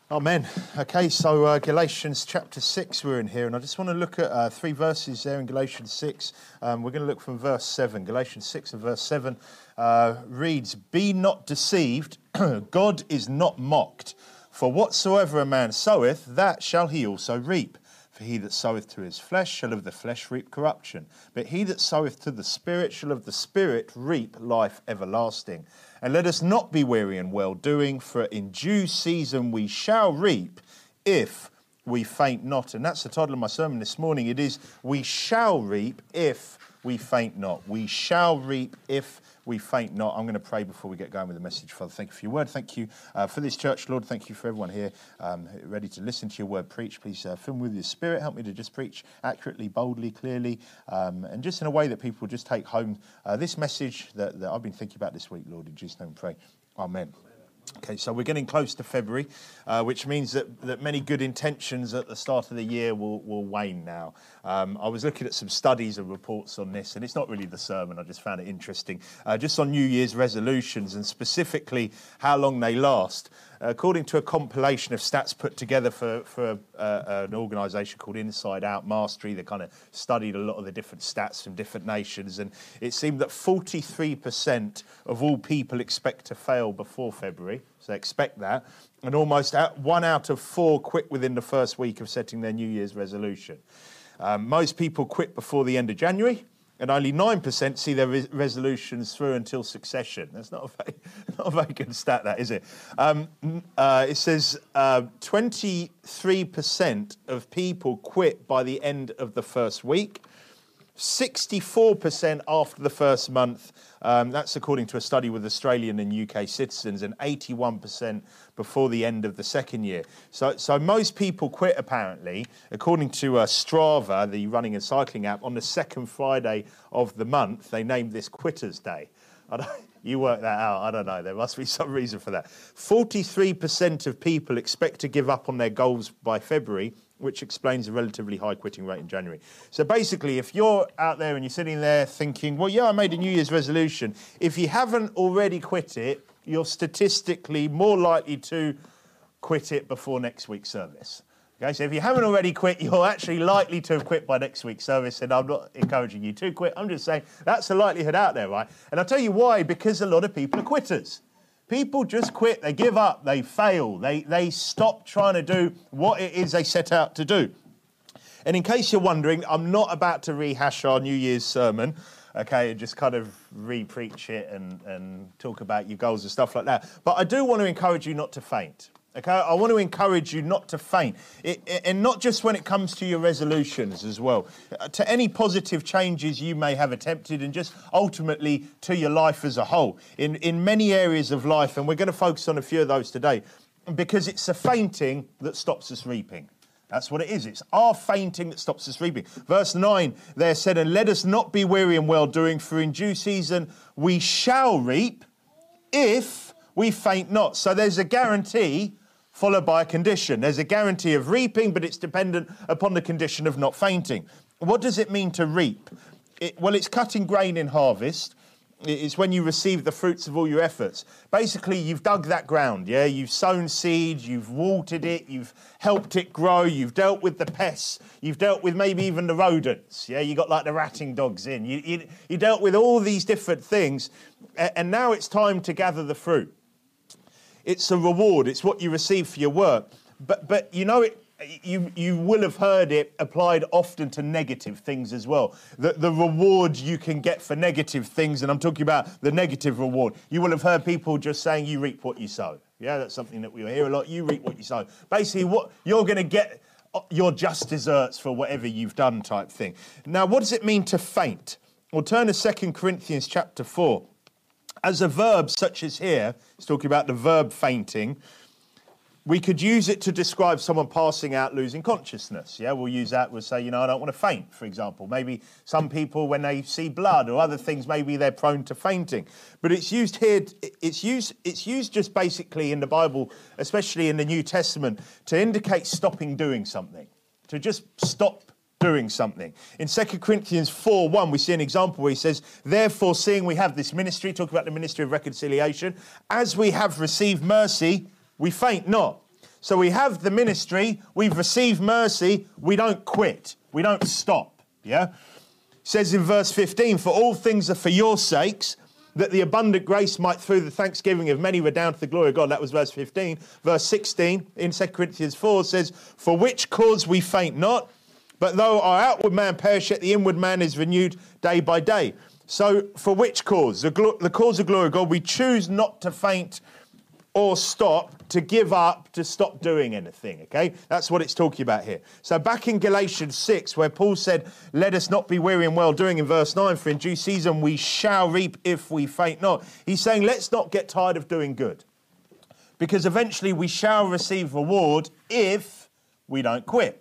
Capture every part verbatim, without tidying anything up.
Amen. Okay, so uh, Galatians chapter six we're in here, and I just want to look at uh, three verses there in Galatians six. Um, we're going to look from verse seven. Galatians six and verse seven uh, reads, "Be not deceived, God is not mocked. For whatsoever a man soweth, that shall he also reap. For he that soweth to his flesh shall of the flesh reap corruption. But he that soweth to the Spirit shall of the Spirit reap life everlasting. And let us not be weary in well-doing, for in due season we shall reap, if we faint not." And that's the title of my sermon this morning. It is, "We shall reap if we faint not." We shall reap if we faint not. I'm going to pray before we get going with the message. Father, thank you for your word. Thank you uh, for this church, Lord. Thank you for everyone here um, ready to listen to your word preach. Please uh, fill me with your spirit. Help me to just preach accurately, boldly, clearly, um, and just in a way that people just take home uh, this message that, that I've been thinking about this week, Lord. In Jesus' name we pray. Amen. Okay, so we're getting close to February, uh, which means that, that many good intentions at the start of the year will, will wane now. Um, I was looking at some studies and reports on this, and it's not really the sermon, I just found it interesting, uh, just on New Year's resolutions and specifically how long they last. According to a compilation of stats put together for, for uh, an organisation called Inside Out Mastery, they kind of studied a lot of the different stats from different nations, and it seemed that forty-three percent of all people expect to fail before February, so they expect that, and almost one out of four quit within the first week of setting their New Year's resolution. Um, most people quit before the end of January, and only nine percent see their res- resolutions through until succession. That's not a very, not a very good stat, that, is it? Um, uh, it says uh, twenty-three percent of people quit by the end of the first week, sixty-four percent after the first month. Um, that's according to a study with Australian and U K citizens, and eighty-one percent before the end of the second year. So, so most people quit, apparently, according to uh, Strava, the running and cycling app, on the second Friday of the month. They named this Quitters Day. I don't, you work that out, I don't know, there must be some reason for that. forty-three percent of people expect to give up on their goals by February, which explains a relatively high quitting rate in January. So basically, if you're out there and you're sitting there thinking, well, yeah, I made a New Year's resolution, if you haven't already quit it, you're statistically more likely to quit it before next week's service. Okay, so if you haven't already quit, you're actually likely to have quit by next week's service, and I'm not encouraging you to quit. I'm just saying that's the likelihood out there, right? And I'll tell you why, because a lot of people are quitters. People just quit, they give up, they fail, they, they stop trying to do what it is they set out to do. And in case you're wondering, I'm not about to rehash our New Year's sermon, okay, and just kind of re-preach it and, and talk about your goals and stuff like that. But I do want to encourage you not to faint. Okay, I want to encourage you not to faint, it, it, and not just when it comes to your resolutions as well, uh, to any positive changes you may have attempted, and just ultimately to your life as a whole, in, in many areas of life, and we're going to focus on a few of those today, because it's the fainting that stops us reaping. That's what it is. It's our fainting that stops us reaping. Verse nine there said, "And let us not be weary in well-doing, for in due season we shall reap, if we faint not." So there's a guarantee followed by a condition. There's a guarantee of reaping, but it's dependent upon the condition of not fainting. What does it mean to reap? It, well, it's cutting grain in harvest. It's when you receive the fruits of all your efforts. Basically, you've dug that ground, yeah? You've sown seeds, you've watered it, you've helped it grow, you've dealt with the pests, you've dealt with maybe even the rodents, yeah? You got like the ratting dogs in. You, you, you dealt with all these different things, and now it's time to gather the fruit. It's a reward. It's what you receive for your work. But but you know it. You you will have heard it applied often to negative things as well. The the reward you can get for negative things, and I'm talking about the negative reward. You will have heard people just saying, "You reap what you sow." Yeah, that's something that we hear a lot. You reap what you sow. Basically, what you're going to get, your just desserts for whatever you've done, type thing. Now, what does it mean to faint? Well, turn to Second Corinthians chapter four. As a verb such as here, it's talking about the verb fainting, we could use it to describe someone passing out, losing consciousness. Yeah, we'll use that. We'll say, you know, I don't want to faint, for example. Maybe some people, when they see blood or other things, maybe they're prone to fainting. But it's used here, it's used, it's used just basically in the Bible, especially in the New Testament, to indicate stopping doing something, to just stop doing something. In Second Corinthians four one, we see an example where he says, "Therefore, seeing we have this ministry," talk about the ministry of reconciliation, "as we have received mercy, we faint not." So we have the ministry, we've received mercy, we don't quit, we don't stop, yeah? It says in verse fifteen, for all things are for your sakes, that the abundant grace might through the thanksgiving of many redound to the glory of God. That was verse fifteen. Verse sixteen in Second Corinthians four says, for which cause we faint not, but though our outward man perish, yet the inward man is renewed day by day. So for which cause? The, glo- the cause of glory of God, we choose not to faint or stop, to give up, to stop doing anything, okay? That's what it's talking about here. So back in Galatians six, where Paul said, let us not be weary in well-doing, in verse nine, for in due season we shall reap if we faint not. He's saying, let's not get tired of doing good, because eventually we shall receive reward if we don't quit.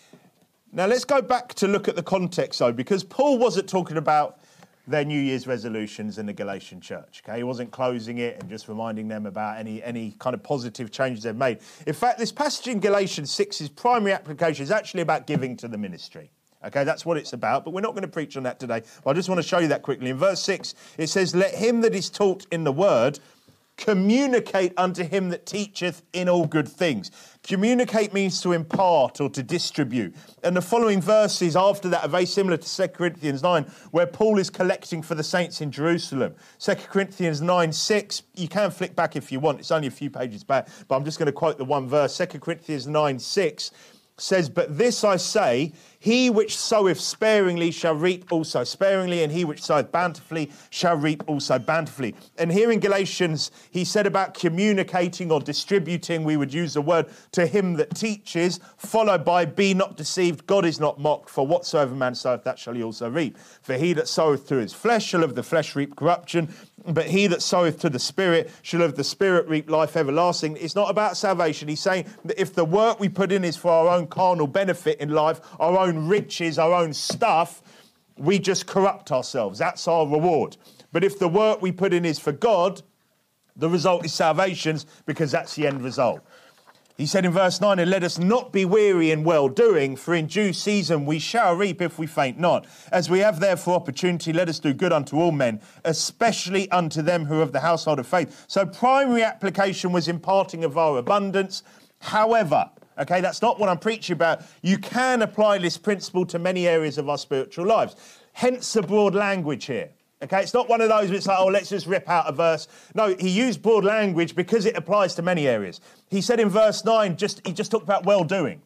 Now, let's go back to look at the context, though, because Paul wasn't talking about their New Year's resolutions in the Galatian church, okay? He wasn't closing it and just reminding them about any, any kind of positive changes they've made. In fact, this passage in Galatians six's primary application is actually about giving to the ministry, okay? That's what it's about, but we're not going to preach on that today. But I just want to show you that quickly. In verse six, it says, let him that is taught in the word communicate unto him that teacheth in all good things. Communicate means to impart or to distribute. And the following verses after that are very similar to Second Corinthians nine, where Paul is collecting for the saints in Jerusalem. Second Corinthians nine six, you can flick back if you want. It's only a few pages back, but I'm just going to quote the one verse. Second Corinthians nine six says, but this I say, he which soweth sparingly shall reap also sparingly, and he which soweth bountifully shall reap also bountifully. And here in Galatians, he said about communicating or distributing, we would use the word to him that teaches, followed by be not deceived, God is not mocked, for whatsoever man soweth, that shall he also reap. For he that soweth to his flesh shall of the flesh reap corruption, but he that soweth to the Spirit shall of the Spirit reap life everlasting. It's not about salvation. He's saying that if the work we put in is for our own carnal benefit in life, our own riches, our own stuff, we just corrupt ourselves. That's our reward. But if the work we put in is for God, the result is salvation, because that's the end result. He said in verse nine, and let us not be weary in well-doing, for in due season we shall reap if we faint not. As we have therefore opportunity, let us do good unto all men, especially unto them who are of the household of faith. So primary application was imparting of our abundance. However, okay, that's not what I'm preaching about. You can apply this principle to many areas of our spiritual lives. Hence the broad language here. Okay, it's not one of those where it's like, oh, let's just rip out a verse. No, he used broad language because it applies to many areas. He said in verse nine, just he just talked about well-doing.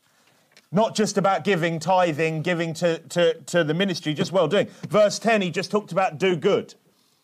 Not just about giving, tithing, giving to, to, to the ministry, just well-doing. Verse ten, he just talked about do good.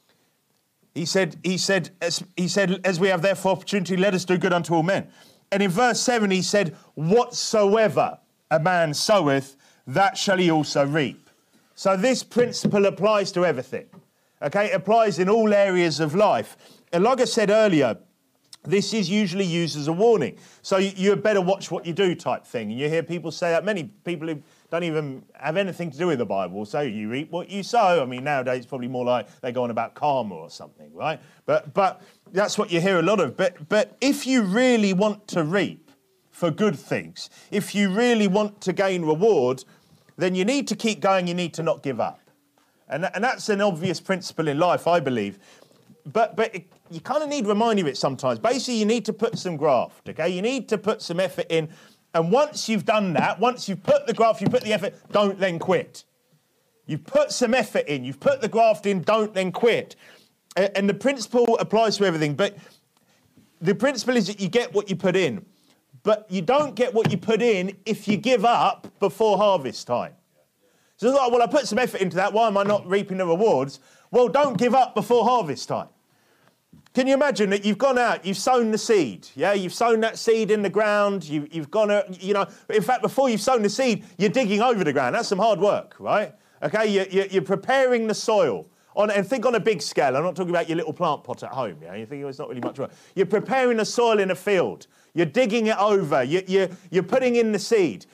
He said, he said, as, he said, as we have therefore opportunity, let us do good unto all men. And in verse seven, he said, whatsoever a man soweth, that shall he also reap. So this principle applies to everything, okay? It applies in all areas of life. And like I said earlier, this is usually used as a warning. So you, you better watch what you do type thing. And you hear people say that. Many people who don't even have anything to do with the Bible say you reap what you sow. I mean, nowadays it's probably more like they go on about karma or something, right? But but that's what you hear a lot of. But But if you really want to reap for good things, if you really want to gain reward, then you need to keep going, you need to not give up. And, and that's an obvious principle in life, I believe. But but it, you kind of need reminding of it sometimes. Basically, you need to put some graft, okay? You need to put some effort in. And once you've done that, once you've put the graft, you put the effort, don't then quit. You've put some effort in, you've put the graft in, don't then quit. And, and the principle applies to everything. But the principle is that you get what you put in. But you don't get what you put in if you give up before harvest time. So it's like, well, I put some effort into that. Why am I not reaping the rewards? Well, don't give up before harvest time. Can you imagine that you've gone out, you've sown the seed, yeah? You've sown that seed in the ground, you, you've gone out, you know, in fact, before you've sown the seed, you're digging over the ground. That's some hard work, right? Okay, you, you, you're preparing the soil. On, and think on a big scale. I'm not talking about your little plant pot at home. Yeah? You think, oh, it's not really much work. You're preparing the soil in a field. You're digging it over. You, you, you're putting in the seed.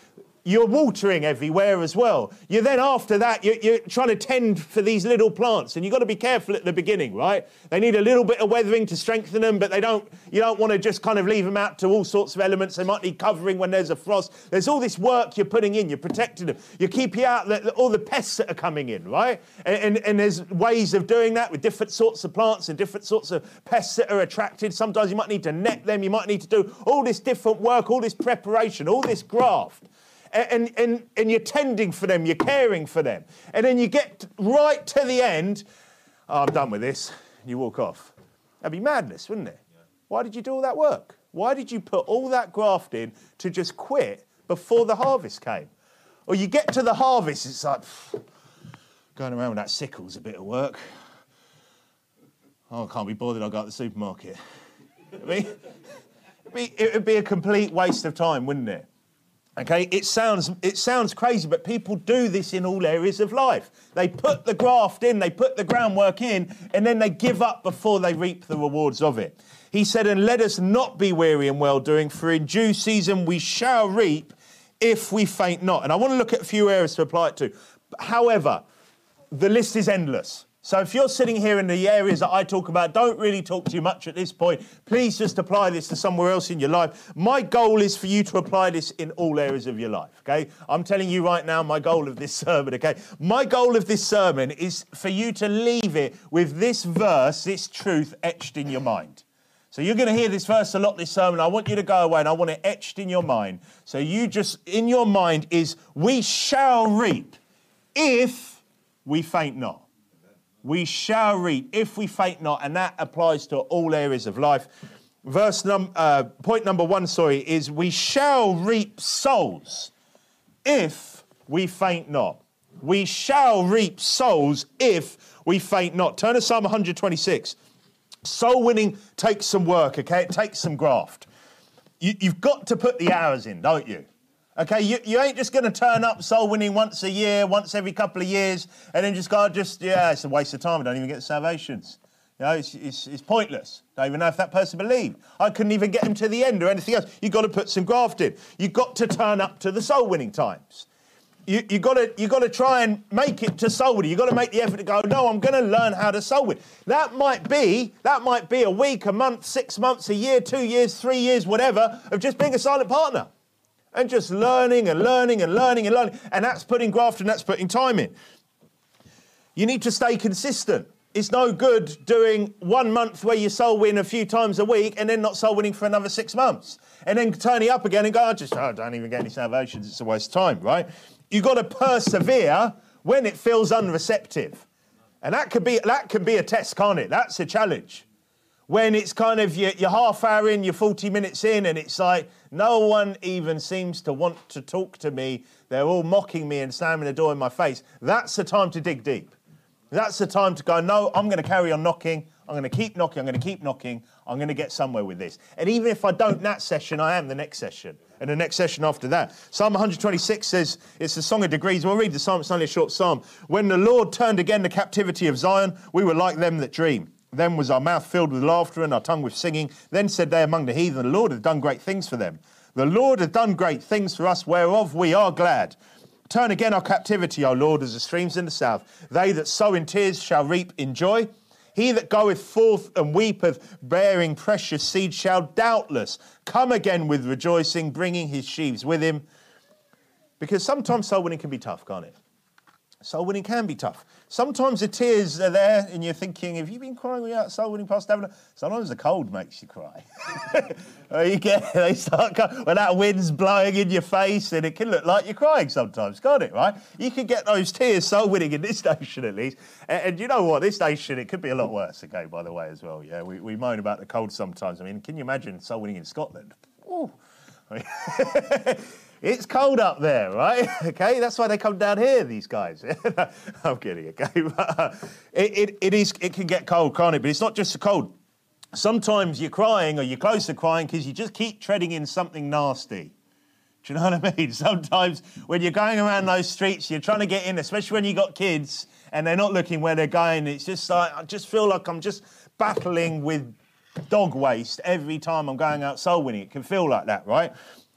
you're watering everywhere as well. You then, after that, you're, you're trying to tend for these little plants, and you've got to be careful at the beginning, right? They need a little bit of weathering to strengthen them, but they don't. You don't want to just kind of leave them out to all sorts of elements. They might need covering when there's a frost. There's all this work you're putting in. You're protecting them. You're keeping out the, all the pests that are coming in, right? And, and, and there's ways of doing that with different sorts of plants and different sorts of pests that are attracted. Sometimes you might need to net them. You might need to do all this different work, all this preparation, all this graft. And, and, and you're tending for them, you're caring for them. And then you get right to the end, oh, I'm done with this, and you walk off. That'd be madness, wouldn't it? Yeah. Why did you do all that work? Why did you put all that graft in to just quit before the harvest came? Or you get to the harvest, it's like, pff, going around with that sickle's a bit of work. Oh, I can't be bothered, I'll go to the supermarket. I mean, it'd be, it would be a complete waste of time, wouldn't it? Okay, it sounds it sounds crazy, but people do this in all areas of life. They put the graft in, they put the groundwork in, and then they give up before they reap the rewards of it. He said, and let us not be weary in well-doing, for in due season we shall reap if we faint not. And I want to look at a few areas to apply it to. However, the list is endless. So if you're sitting here in the areas that I talk about, don't really talk too much at this point. Please just apply this to somewhere else in your life. My goal is for you to apply this in all areas of your life, okay? I'm telling you right now, my goal of this sermon, okay? My goal of this sermon is for you to leave it with this verse, this truth etched in your mind. So you're going to hear this verse a lot this sermon. I want you to go away and I want it etched in your mind. So you just, in your mind is, we shall reap if we faint not. We shall reap if we faint not, and that applies to all areas of life. Verse num- uh, point number one, sorry, is we shall reap souls if we faint not. We shall reap souls if we faint not. Turn to Psalm one twenty-six. Soul winning takes some work, okay? It takes some graft. You, you've got to put the hours in, don't you? Okay, you, you ain't just going to turn up soul winning once a year, once every couple of years, and then just go, just, yeah, it's a waste of time. I don't even get the salvations. You know, it's, it's, it's pointless. Don't even know if that person believed. I couldn't even get him to the end or anything else. You've got to put some graft in. You've got to turn up to the soul winning times. You, you got to you got to try and make it to soul winning. You've got to make the effort to go, no, I'm going to learn how to soul win. That might be, that might be a week, a month, six months, a year, two years, three years, whatever, of just being a silent partner. And just learning and learning and learning and learning. And that's putting graft and that's putting time in. You need to stay consistent. It's no good doing one month where you soul win a few times a week and then not soul winning for another six months. And then turning up again and go, I just oh, I don't even get any salvations. It's a waste of time, right? You've got to persevere when it feels unreceptive. And that could be that can be a test, can't it? That's a challenge. When it's kind of you're, you're half hour in, you're forty minutes in, and it's like no one even seems to want to talk to me. They're all mocking me and slamming the door in my face. That's the time to dig deep. That's the time to go, no, I'm going to carry on knocking. I'm going to keep knocking. I'm going to keep knocking. I'm going to get somewhere with this. And even if I don't that session, I am the next session. And the next session after that. Psalm one twenty-six says, it's a song of degrees. We'll read the psalm. It's only a short psalm. When the Lord turned again the captivity of Zion, we were like them that dream. Then was our mouth filled with laughter and our tongue with singing. Then said they among the heathen, the Lord hath done great things for them. The Lord hath done great things for us, whereof we are glad. Turn again our captivity, O Lord, as the streams in the south. They that sow in tears shall reap in joy. He that goeth forth and weepeth, bearing precious seed, shall doubtless come again with rejoicing, bringing his sheaves with him. Because sometimes soul winning can be tough, can't it? Soul winning can be tough. Sometimes the tears are there and you're thinking, have you been crying without soul winning, Pastor David? Sometimes the cold makes you cry. you get, they start when that wind's blowing in your face and it can look like you're crying sometimes, can't it, right? You can get those tears soul winning in this nation at least. And, and you know what, this nation, it could be a lot worse, okay, by the way, as well. Yeah, we, we moan about the cold sometimes. I mean, can you imagine soul winning in Scotland? Ooh. I mean, it's cold up there, right? Okay, that's why they come down here, these guys. I'm kidding, okay? But, uh, it, it, it, is, it can get cold, can't it? But it's not just the cold. Sometimes you're crying or you're close to crying because you just keep treading in something nasty. Do you know what I mean? Sometimes when you're going around those streets, you're trying to get in, especially when you've got kids and they're not looking where they're going. It's just like, I just feel like I'm just battling with dog waste every time I'm going out soul winning. It can feel like that, right?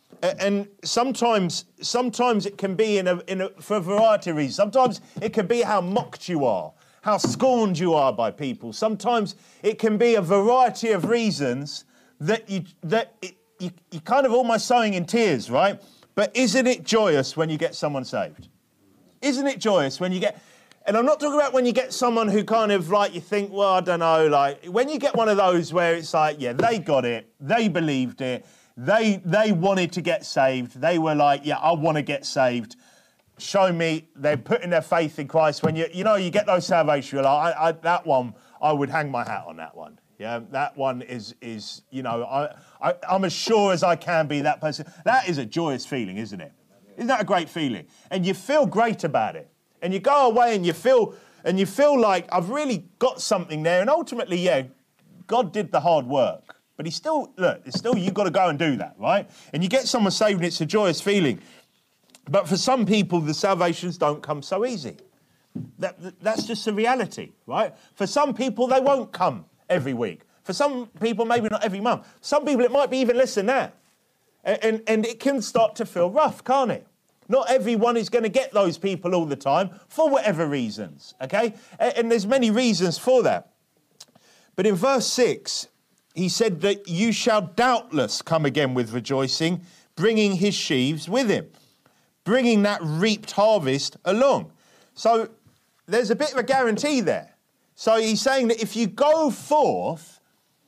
And sometimes, sometimes it can be in a, in a, for a variety of reasons. Sometimes it can be how mocked you are, how scorned you are by people. Sometimes it can be a variety of reasons that you that it, you you kind of almost sowing in tears, right? But isn't it joyous when you get someone saved? Isn't it joyous when you get? And I'm not talking about when you get someone who kind of like you think, well, I don't know, like when you get one of those where it's like, yeah, they got it, they believed it. They they wanted to get saved. They were like, yeah, I want to get saved. Show me. They're putting their faith in Christ. When you you know you get those salvation, you're like, I, I, that one, I would hang my hat on that one. Yeah, that one is is you know, I, I I'm as sure as I can be that person. That is a joyous feeling, isn't it? Isn't that a great feeling? And you feel great about it. And you go away and you feel and you feel like I've really got something there. And ultimately, yeah, God did the hard work. But he's still, look, it's still, you've got to go and do that, right? And you get someone saved and it's a joyous feeling. But for some people, the salvations don't come so easy. That, that's just the reality, right? For some people, they won't come every week. For some people, maybe not every month. Some people, it might be even less than that. And, and, and it can start to feel rough, can't it? Not everyone is going to get those people all the time for whatever reasons, okay? And, and there's many reasons for that. But in verse six, he said that you shall doubtless come again with rejoicing, bringing his sheaves with him, bringing that reaped harvest along. So there's a bit of a guarantee there. So he's saying that if you go forth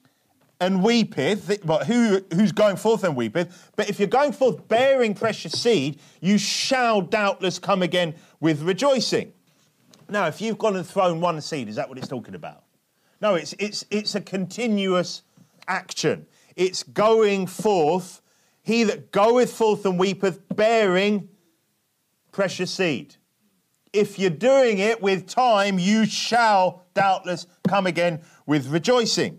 and weepeth, but who, who's going forth and weepeth? But if you're going forth bearing precious seed, you shall doubtless come again with rejoicing. Now, if you've gone and thrown one seed, is that what it's talking about? No, it's it's it's a continuous action. It's going forth. He that goeth forth and weepeth, bearing precious seed. If you're doing it with time, you shall doubtless come again with rejoicing.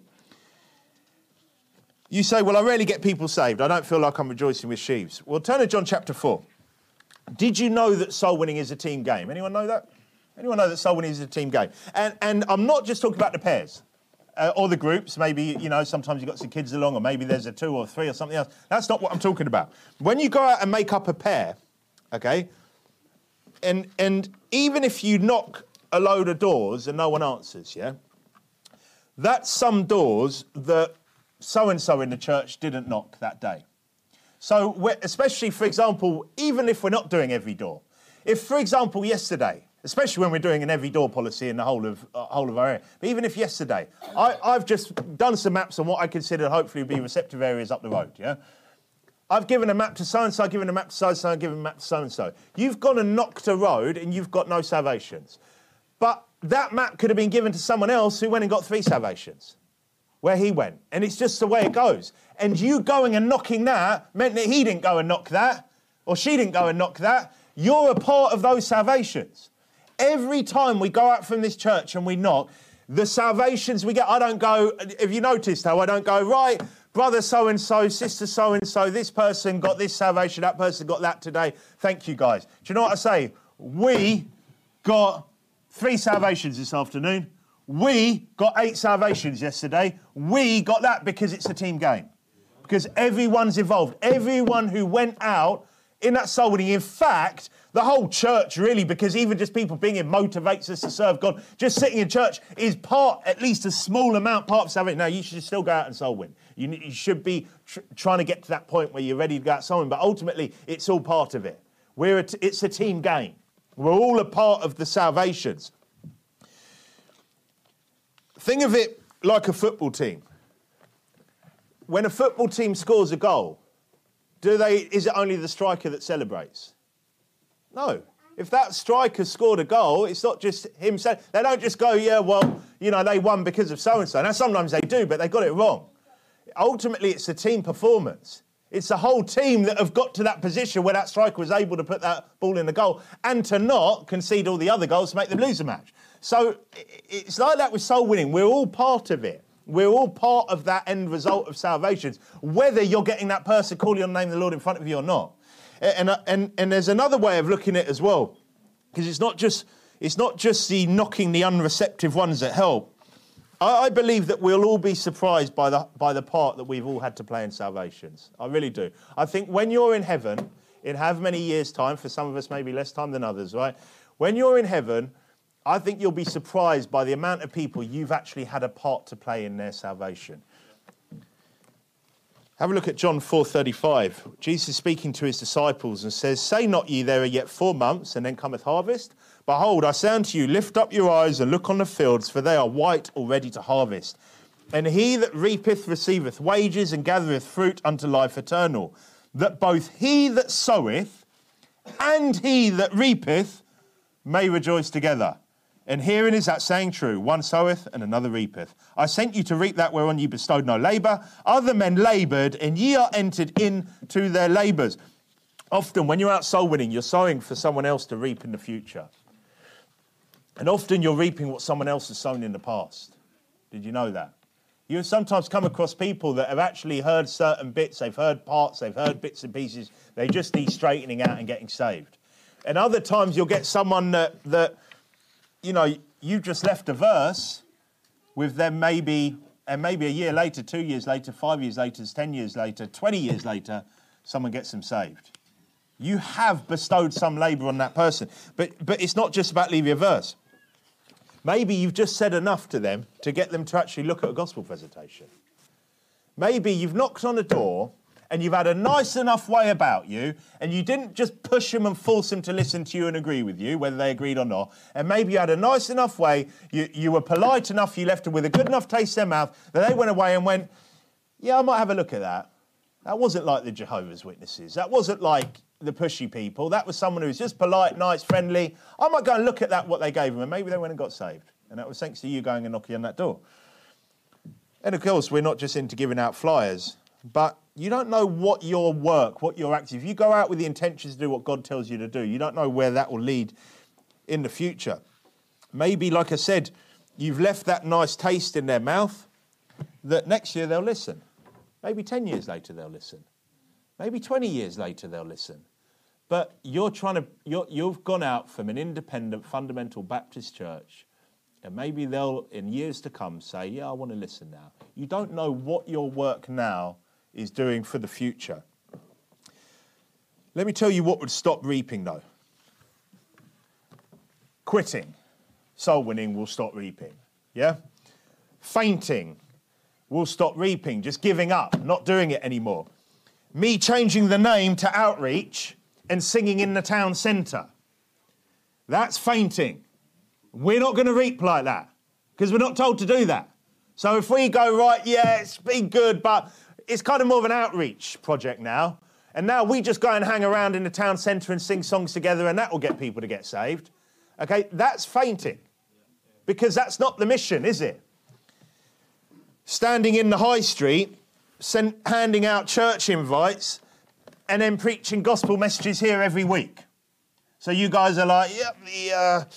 You say, well, I rarely get people saved. I don't feel like I'm rejoicing with sheaves. Well, turn to John chapter four. Did you know that soul winning is a team game? Anyone know that? Anyone know that soul winning is a team game? And, and I'm not just talking about the pairs. Uh, or the groups, maybe, you know, sometimes you've got some kids along, or maybe there's a two or three or something else. That's not what I'm talking about. When you go out and make up a pair, okay, and and even if you knock a load of doors and no one answers, yeah, that's some doors that so-and-so in the church didn't knock that day. So, especially, for example, even if we're not doing every door, if, for example, yesterday, especially when we're doing an every door policy in the whole of uh, whole of our area. But even if yesterday, I, I've just done some maps on what I consider hopefully be receptive areas up the road, yeah? I've given a map to so-and-so, I've given a map to so-and-so, I've given a map to so-and-so. You've gone and knocked a road and you've got no salvations. But that map could have been given to someone else who went and got three salvations, where he went. And it's just the way it goes. And you going and knocking that meant that he didn't go and knock that, or she didn't go and knock that. You're a part of those salvations. Every time we go out from this church and we knock, the salvations we get, I don't go, have you noticed how I don't go, right, brother so-and-so, sister so-and-so, this person got this salvation, that person got that today. Thank you, guys. Do you know what I say? We got three salvations this afternoon. We got eight salvations yesterday. We got that because it's a team game. Because everyone's involved. Everyone who went out in that soul winning, in fact, the whole church really, because even just people being in motivates us to serve God. Just sitting in church is part, at least a small amount, part of salvation. Now, you should still go out and soul win. You, you should be tr- trying to get to that point where you're ready to go out soul win. But ultimately, it's all part of it. We're a t- it's a team game. We're all a part of the salvations. Think of it like a football team. When a football team scores a goal, do they? Is it only the striker that celebrates? No. If that striker scored a goal, it's not just him saying, they don't just go, yeah, well, you know, they won because of so-and-so. Now, sometimes they do, but they got it wrong. Ultimately, it's a team performance. It's the whole team that have got to that position where that striker was able to put that ball in the goal and to not concede all the other goals to make them lose the match. So it's like that with soul winning. We're all part of it. We're all part of that end result of salvations, whether you're getting that person calling on the name of the Lord in front of you or not. And, and, and there's another way of looking at it as well, because it's not just it's not just the knocking the unreceptive ones that help. I, I believe that we'll all be surprised by the, by the part that we've all had to play in salvations. I really do. I think when you're in heaven, in however many years' time, for some of us maybe less time than others, right? When you're in heaven, I think you'll be surprised by the amount of people you've actually had a part to play in their salvation. Have a look at John four thirty-five. Jesus is speaking to his disciples and says, "Say not ye, there are yet four months, and then cometh harvest? Behold, I say unto you, lift up your eyes and look on the fields, for they are white already to harvest. And he that reapeth receiveth wages, and gathereth fruit unto life eternal, that both he that soweth and he that reapeth may rejoice together. And herein is that saying true, one soweth and another reapeth. I sent you to reap that whereon ye bestowed no labour. Other men laboured, and ye are entered into their labours." Often when you're out soul winning, you're sowing for someone else to reap in the future. And often you're reaping what someone else has sown in the past. Did you know that? You have sometimes come across people that have actually heard certain bits, they've heard parts, they've heard bits and pieces, they just need straightening out and getting saved. And other times you'll get someone that, that you know, you've just left a verse with them maybe, and maybe a year later, two years later, five years later, ten years later, twenty years later, someone gets them saved. You have bestowed some labour on that person. But, but it's not just about leaving a verse. Maybe you've just said enough to them to get them to actually look at a gospel presentation. Maybe you've knocked on a door and you've had a nice enough way about you, and you didn't just push them and force them to listen to you and agree with you, whether they agreed or not. And maybe you had a nice enough way, you, you were polite enough, you left them with a good enough taste in their mouth, that they went away and went, yeah, I might have a look at that. That wasn't like the Jehovah's Witnesses. That wasn't like the pushy people. That was someone who was just polite, nice, friendly. I might go and look at that, what they gave them, and maybe they went and got saved. And that was thanks to you going and knocking on that door. And of course, we're not just into giving out flyers, but you don't know what your work, what your acts. If you go out with the intentions to do what God tells you to do, you don't know where that will lead in the future. Maybe, like I said, you've left that nice taste in their mouth that next year they'll listen. Maybe ten years later they'll listen. Maybe twenty years later they'll listen. But you're trying to, you're, you've gone out from an independent fundamental Baptist church, and maybe they'll, in years to come, say, yeah, I want to listen now. You don't know what your work now is doing for the future. Let me tell you what would stop reaping, though. Quitting. Soul winning will stop reaping. Yeah? Fainting will stop reaping. Just giving up, not doing it anymore. Me changing the name to Outreach and singing in the town centre. That's fainting. We're not going to reap like that because we're not told to do that. So if we go, right, yeah, it's been good, but it's kind of more of an outreach project now. And now we just go and hang around in the town centre and sing songs together, and that will get people to get saved. Okay, that's fainting. Because that's not the mission, is it? Standing in the high street, send, handing out church invites, and then preaching gospel messages here every week. So you guys are like, yep, the uh, one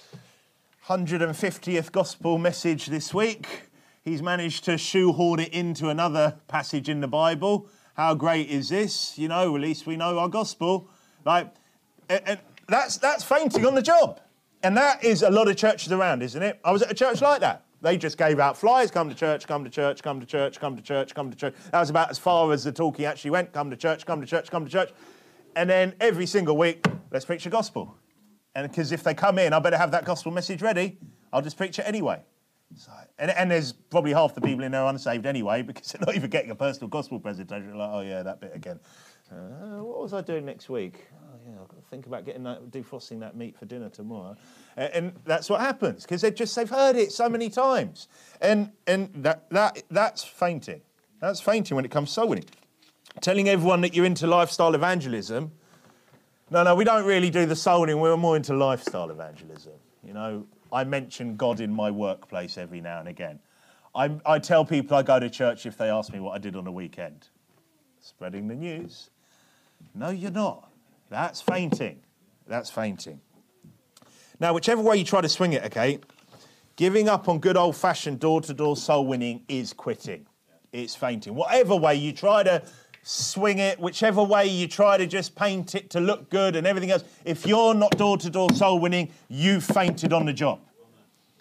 hundred fiftieth gospel message this week. He's managed to shoehorn it into another passage in the Bible. How great is this? You know, at least we know our gospel. Like, and, and that's that's fainting on the job. And that is a lot of churches around, isn't it? I was at a church like that. They just gave out flyers, come to church, come to church, come to church, come to church, come to church. That was about as far as the talking actually went. Come to church, come to church, come to church. And then every single week, let's preach the gospel. And because if they come in, I better have that gospel message ready. I'll just preach it anyway. So, and, and there's probably half the people in there unsaved anyway, because they're not even getting a personal gospel presentation. They're like, oh yeah, that bit again. Uh, what was I doing next week? Oh yeah, I've got to think about getting that, defrosting that meat for dinner tomorrow. And, and that's what happens, because they've just they've heard it so many times. And and that that that's fainting. That's fainting when it comes to soul winning. Telling everyone that you're into lifestyle evangelism. No, no, we don't really do the soul winning. We're more into lifestyle evangelism. You know, I mention God in my workplace every now and again. I, I tell people I go to church if they ask me what I did on the weekend. Spreading the news. No, you're not. That's fainting. That's fainting. Now, whichever way you try to swing it, okay, giving up on good old-fashioned door-to-door soul winning is quitting. It's fainting. Whatever way you try to swing it, whichever way you try to just paint it to look good and everything else, if you're not door-to-door soul winning, you've fainted on the job.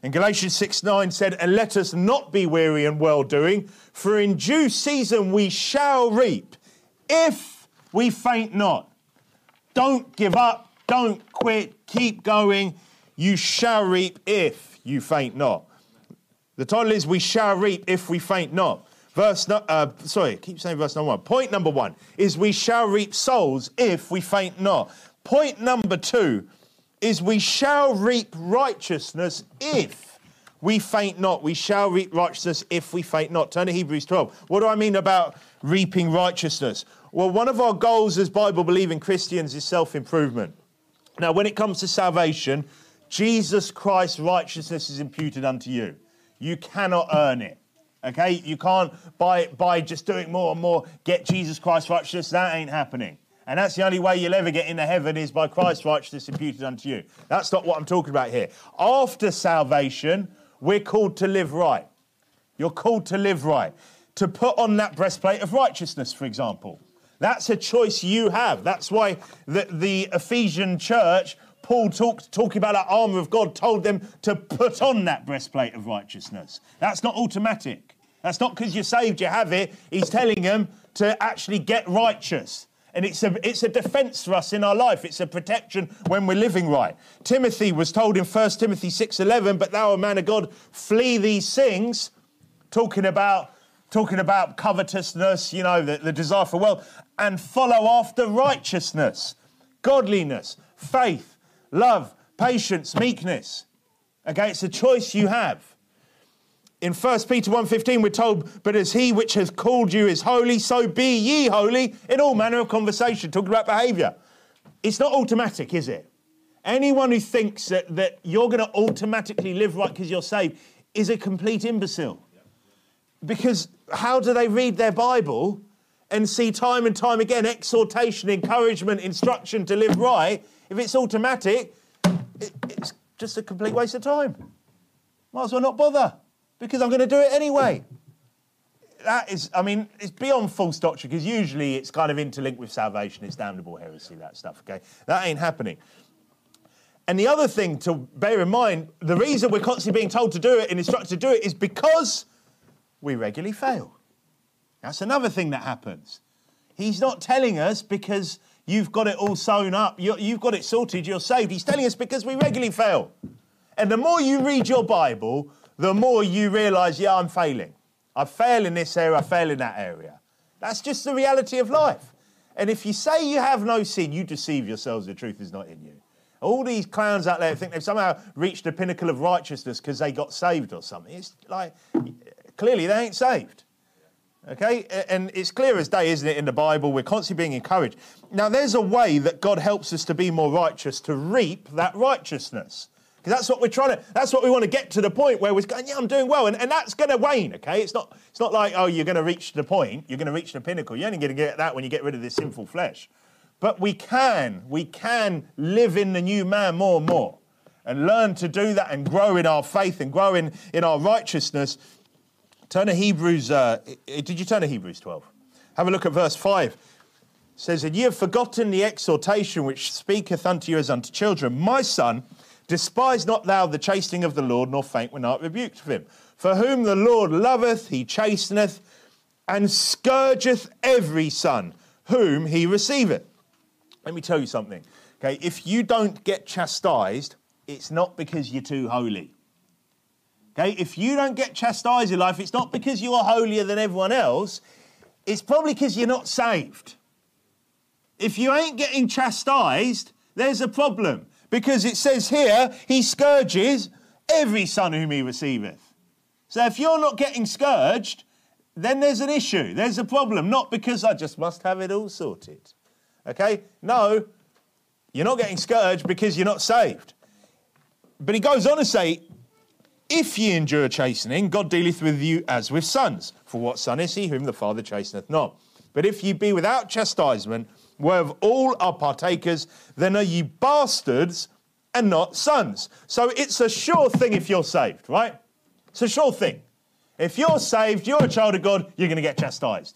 And Galatians six nine said, and let us not be weary in well-doing, for in due season we shall reap, if we faint not. Don't give up, don't quit, keep going. You shall reap if you faint not. The title is, we shall reap if we faint not. Verse, no, uh, sorry, I keep saying verse number one. Point number one is we shall reap souls if we faint not. Point number two is we shall reap righteousness if we faint not. We shall reap righteousness if we faint not. Turn to Hebrews twelve. What do I mean about reaping righteousness? Well, one of our goals as Bible-believing Christians is self-improvement. Now, when it comes to salvation, Jesus Christ's righteousness is imputed unto you. You cannot earn it. Okay? You can't, by, by just doing more and more, get Jesus Christ's righteousness. That ain't happening. And that's the only way you'll ever get into heaven is by Christ's righteousness imputed unto you. That's not what I'm talking about here. After salvation, we're called to live right. You're called to live right. To put on that breastplate of righteousness, for example. That's a choice you have. That's why the, the Ephesian church, Paul talked talking about that armour of God, told them to put on that breastplate of righteousness. That's not automatic. That's not because you're saved, you have it. He's telling them to actually get righteous. And it's a, it's a defence for us in our life. It's a protection when we're living right. Timothy was told in First Timothy six eleven, but thou, O man of God, flee these things, talking about, talking about covetousness, you know, the, the desire for wealth, and follow after righteousness, godliness, faith, love, patience, meekness. Okay, it's a choice you have. In First Peter one fifteen, we're told, but as he which has called you is holy, so be ye holy in all manner of conversation, talking about behaviour. It's not automatic, is it? Anyone who thinks that, that you're going to automatically live right because you're saved is a complete imbecile. Because how do they read their Bible and see time and time again exhortation, encouragement, instruction to live right? If it's automatic, it, it's just a complete waste of time. Might as well not bother, because I'm going to do it anyway. That is, I mean, it's beyond false doctrine, because usually it's kind of interlinked with salvation. It's damnable heresy, that stuff, okay? That ain't happening. And the other thing to bear in mind, the reason we're constantly being told to do it and instructed to do it is because we regularly fail. That's another thing that happens. He's not telling us because you've got it all sewn up, you're, you've got it sorted, you're saved. He's telling us because we regularly fail. And the more you read your Bible, the more you realise, yeah, I'm failing. I fail in this area, I fail in that area. That's just the reality of life. And if you say you have no sin, you deceive yourselves, the truth is not in you. All these clowns out there think they've somehow reached the pinnacle of righteousness because they got saved or something. It's like, clearly they ain't saved. Okay? And it's clear as day, isn't it, in the Bible? We're constantly being encouraged. Now, there's a way that God helps us to be more righteous, to reap that righteousness. Because that's what we're trying to, that's what we want to get to the point where we're going, yeah, I'm doing well. And, and that's going to wane, okay? It's not, it's not like, oh, you're going to reach the point, you're going to reach the pinnacle. You're only going to get that when you get rid of this sinful flesh. But we can, we can live in the new man more and more and learn to do that and grow in our faith and grow in, in our righteousness. Turn to Hebrews, uh, did you turn to Hebrews twelve? Have a look at verse five. It says, and ye have forgotten the exhortation which speaketh unto you as unto children. My son, despise not thou the chastening of the Lord, nor faint when thou art rebuked of him. For whom the Lord loveth, he chasteneth, and scourgeth every son whom he receiveth. Let me tell you something. Okay, if you don't get chastised, it's not because you're too holy. Okay, if you don't get chastised in life, it's not because you are holier than everyone else. It's probably because you're not saved. If you ain't getting chastised, there's a problem. Because it says here, he scourges every son whom he receiveth. So if you're not getting scourged, then there's an issue. There's a problem. Not because I just must have it all sorted. Okay? No, you're not getting scourged because you're not saved. But he goes on to say, if ye endure chastening, God dealeth with you as with sons. For what son is he whom the Father chasteneth not? But if ye be without chastisement, whereof all are partakers, then are ye bastards and not sons. So it's a sure thing if you're saved, right? It's a sure thing. If you're saved, you're a child of God, you're going to get chastised.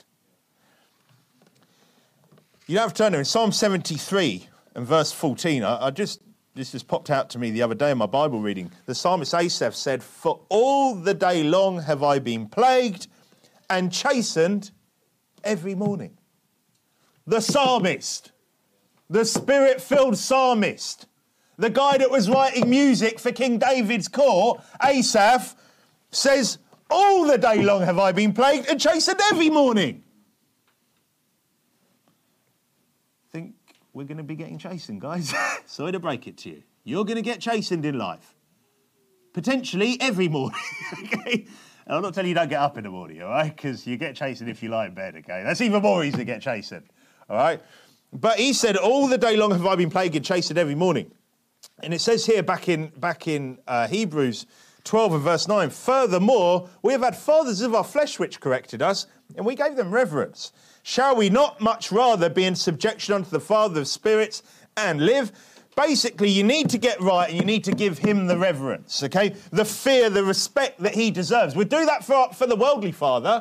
You don't have to turn to it. In Psalm seventy-three and verse fourteen, I, I just this just popped out to me the other day in my Bible reading. The psalmist Asaph said, "For all the day long have I been plagued and chastened every morning." The psalmist, the spirit-filled psalmist, the guy that was writing music for King David's court, Asaph, says, "All the day long have I been plagued and chastened every morning." I think we're going to be getting chastened, guys. Sorry to break it to you. You're going to get chastened in life. Potentially every morning, okay? And I'm not telling you don't get up in the morning, all right? Because you get chastened if you lie in bed, okay? That's even more easy to get chastened, all right? But he said, "All the day long have I been plagued and chastened every morning." And it says here back in, back in uh, Hebrews twelve and verse nine, "Furthermore, we have had fathers of our flesh which corrected us, and we gave them reverence. Shall we not much rather be in subjection unto the Father of spirits and live?" Basically, you need to get right and you need to give him the reverence, okay? The fear, the respect that he deserves. We do that for, for the worldly father.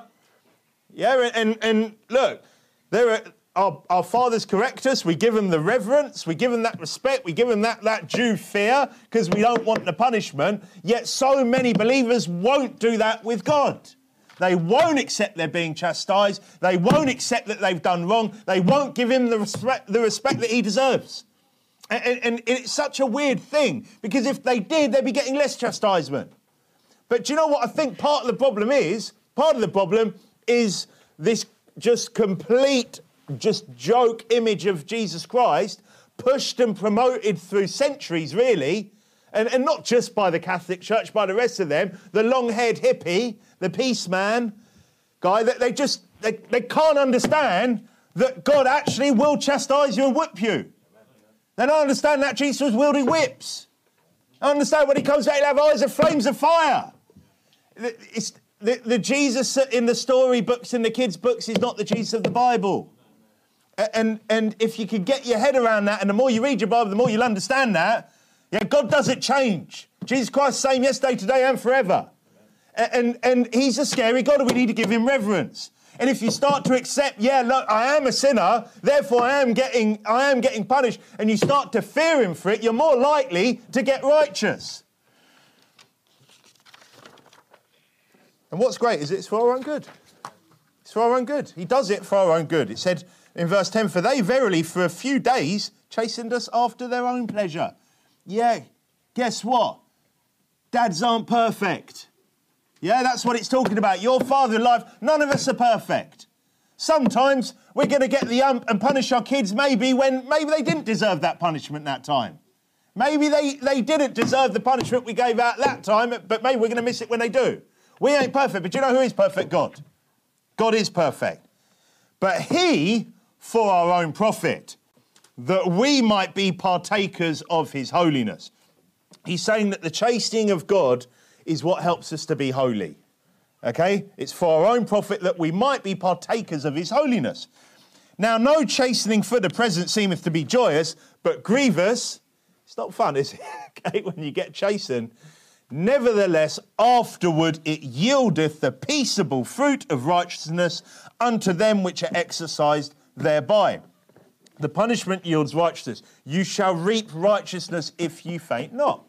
Yeah, and, and look, there are, our, our fathers correct us. We give them the reverence. We give them that respect. We give them that, that due fear because we don't want the punishment. Yet so many believers won't do that with God. They won't accept they're being chastised. They won't accept that they've done wrong. They won't give him the respect, the respect that he deserves. And, and, and it's such a weird thing, because if they did, they'd be getting less chastisement. But do you know what I think part of the problem is? Part of the problem is this just complete, just joke image of Jesus Christ, pushed and promoted through centuries, really, and, and not just by the Catholic Church, by the rest of them, the long-haired hippie, the peace man guy, that they just, they, they can't understand that God actually will chastise you and whip you. They don't understand that Jesus was wielding whips. They understand when he comes back, he'll have eyes of flames of fire. It's, the, the Jesus in the storybooks, in the kids' books, is not the Jesus of the Bible. And, and if you can get your head around that, and the more you read your Bible, the more you'll understand that, yeah, God doesn't change. Jesus Christ, same yesterday, today, and forever. And, and he's a scary God, and we need to give him reverence. And if you start to accept, yeah, look, I am a sinner, therefore I am getting, I am getting punished, and you start to fear him for it, you're more likely to get righteous. And what's great is it's for our own good. It's for our own good. He does it for our own good. It said in verse ten, "For they verily for a few days chastened us after their own pleasure." Yeah, guess what? Dads aren't perfect. Yeah, that's what it's talking about. Your father in life, none of us are perfect. Sometimes we're going to get the ump and punish our kids maybe when maybe they didn't deserve that punishment that time. Maybe they, they didn't deserve the punishment we gave out that time, but maybe we're going to miss it when they do. We ain't perfect, but you know who is perfect? God. God is perfect. But he, for our own profit, that we might be partakers of his holiness. He's saying that the chastening of God is what helps us to be holy. Okay? It's for our own profit that we might be partakers of his holiness. Now, no chastening for the present seemeth to be joyous, but grievous. It's not fun, is it? Okay, when you get chastened. Nevertheless, afterward it yieldeth the peaceable fruit of righteousness unto them which are exercised thereby. The punishment yields righteousness. You shall reap righteousness if you faint not.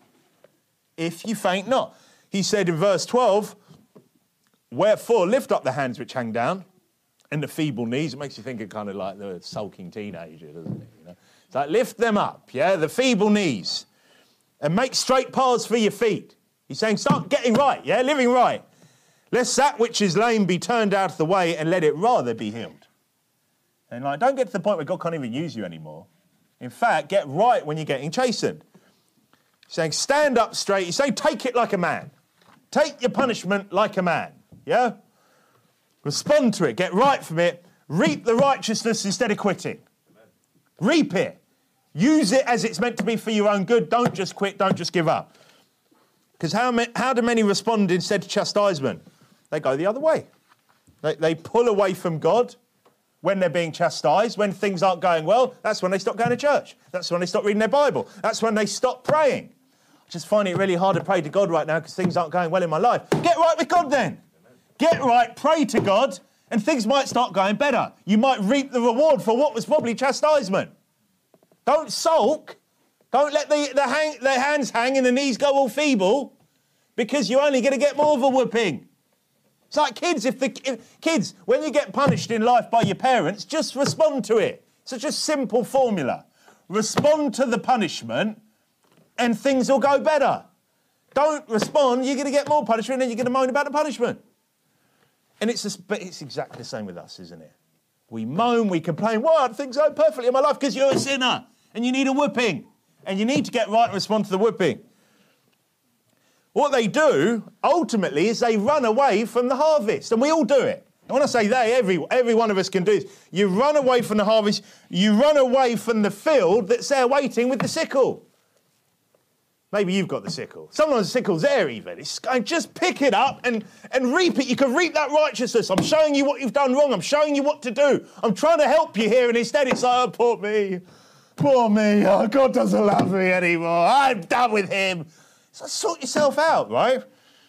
If you faint not. He said in verse twelve, "Wherefore lift up the hands which hang down, and the feeble knees." It makes you think of kind of like the sulking teenager, doesn't it? You know? It's like, lift them up, yeah, the feeble knees, and make straight paths for your feet. He's saying, start getting right, yeah, living right. Lest that which is lame be turned out of the way, and let it rather be healed. And like, don't get to the point where God can't even use you anymore. In fact, get right when you're getting chastened. He's saying, stand up straight. He's saying, take it like a man. Take your punishment like a man, yeah? Respond to it, get right from it, reap the righteousness instead of quitting. Amen. Reap it. Use it as it's meant to be for your own good. Don't just quit, don't just give up. Because how, ma- how do many respond instead to chastisement? They go the other way. They, they pull away from God when they're being chastised. When things aren't going well, that's when they stop going to church. That's when they stop reading their Bible. That's when they stop praying. I just find it really hard to pray to God right now because things aren't going well in my life. Get right with God then. Get right, pray to God, and things might start going better. You might reap the reward for what was probably chastisement. Don't sulk. Don't let the, the, hang, the hands hang and the knees go all feeble, because you're only going to get more of a whooping. It's like kids, if the if, kids, when you get punished in life by your parents, just respond to it. It's such a simple formula. Respond to the punishment and things will go better. Don't respond, you're going to get more punishment and then you're going to moan about the punishment. And it's, just, but it's exactly the same with us, isn't it? We moan, we complain, well, things aren't perfectly in my life because you're a sinner and you need a whipping. And you need to get right and respond to the whipping. What they do, ultimately, is they run away from the harvest. And we all do it. And when I say they, every, every one of us can do this. You run away from the harvest. You run away from the field that's there waiting with the sickle. Maybe you've got the sickle. Sometimes the sickle's there even. It's going, just pick it up and, and reap it. You can reap that righteousness. I'm showing you what you've done wrong. I'm showing you what to do. I'm trying to help you here. And instead it's like, oh, poor me. Poor me. Oh, God doesn't love me anymore. I'm done with him. So sort yourself out, right?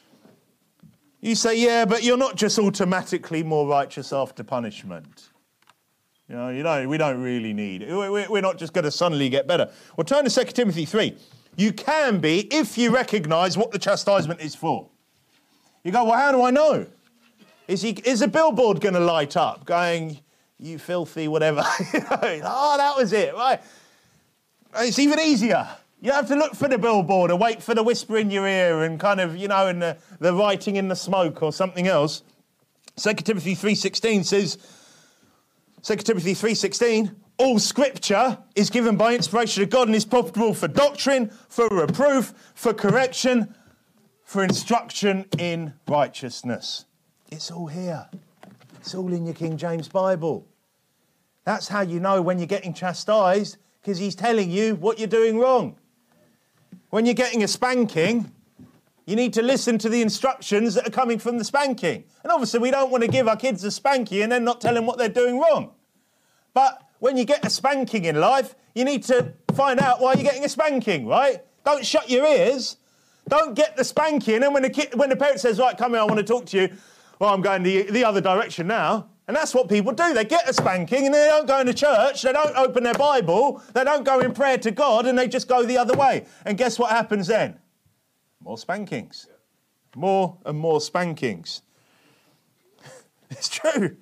You say, yeah, but you're not just automatically more righteous after punishment. You know, you know, we don't really need it. We're not just going to suddenly get better. Well, turn to Second Timothy three. You can be if you recognise what the chastisement is for. You go, well, how do I know? Is, he, is a billboard going to light up going, you filthy whatever? You know, oh, that was it, right? It's even easier. You have to look for the billboard or wait for the whisper in your ear and kind of, you know, and the, the writing in the smoke or something else. Second Timothy three sixteen says, Second Timothy three sixteen, all scripture is given by inspiration of God and is profitable for doctrine, for reproof, for correction, for instruction in righteousness. It's all here. It's all in your King James Bible. That's how you know when you're getting chastised, because he's telling you what you're doing wrong. When you're getting a spanking, you need to listen to the instructions that are coming from the spanking. And obviously we don't want to give our kids a spanking and then not tell them what they're doing wrong. But when you get a spanking in life, you need to find out why you're getting a spanking, right? Don't shut your ears. Don't get the spanking. And when the, kid, when the parent says, right, come here, I want to talk to you. Well, I'm going the, the other direction now. And that's what people do. They get a spanking and they don't go into church. They don't open their Bible. They don't go in prayer to God and they just go the other way. And guess what happens then? More spankings. More and more spankings. It's true.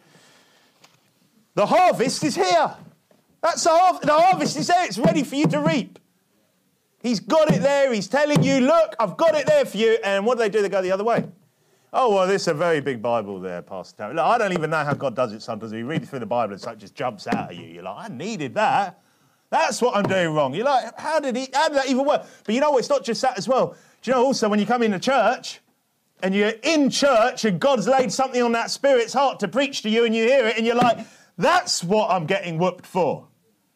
The harvest is here. That's the, har- the harvest is there. It's ready for you to reap. He's got it there. He's telling you, look, I've got it there for you. And what do they do? They go the other way. Oh, well, this is a very big Bible there, Pastor Terry. Look, I don't even know how God does it sometimes. You read through the Bible and it just jumps out at you. You're like, I needed that. That's what I'm doing wrong. You're like, how did he? How did that even work? But you know what? It's not just that as well. Do you know also when you come into church and you're in church and God's laid something on that spirit's heart to preach to you and you hear it and you're like, that's what I'm getting whooped for.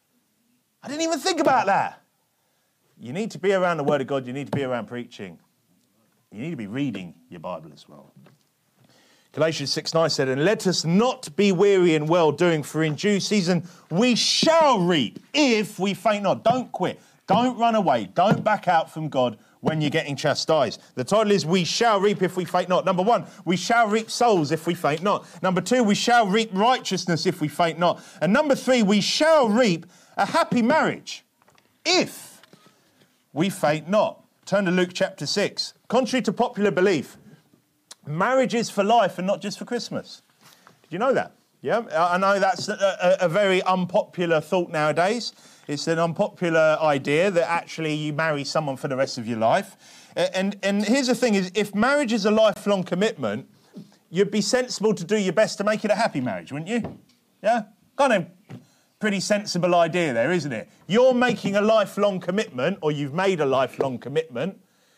I didn't even think about that. You need to be around the Word of God. You need to be around preaching. You need to be reading your Bible as well. Galatians six nine said, and let us not be weary in well-doing, for in due season we shall reap if we faint not. Don't quit. Don't run away. Don't back out from God when you're getting chastised. The title is, we shall reap if we faint not. Number one, we shall reap souls if we faint not. Number two, we shall reap righteousness if we faint not. And number three, we shall reap a happy marriage if we faint not. Turn to Luke chapter six. Contrary to popular belief, marriage is for life and not just for Christmas. Did you know that? Yeah, I know that's a, a, a very unpopular thought nowadays. It's an unpopular idea that actually you marry someone for the rest of your life. And, and here's the thing is, if marriage is a lifelong commitment, you'd be sensible to do your best to make it a happy marriage, wouldn't you? Yeah? Kind of pretty sensible idea there, isn't it? You're making a lifelong commitment, or you've made a lifelong commitment.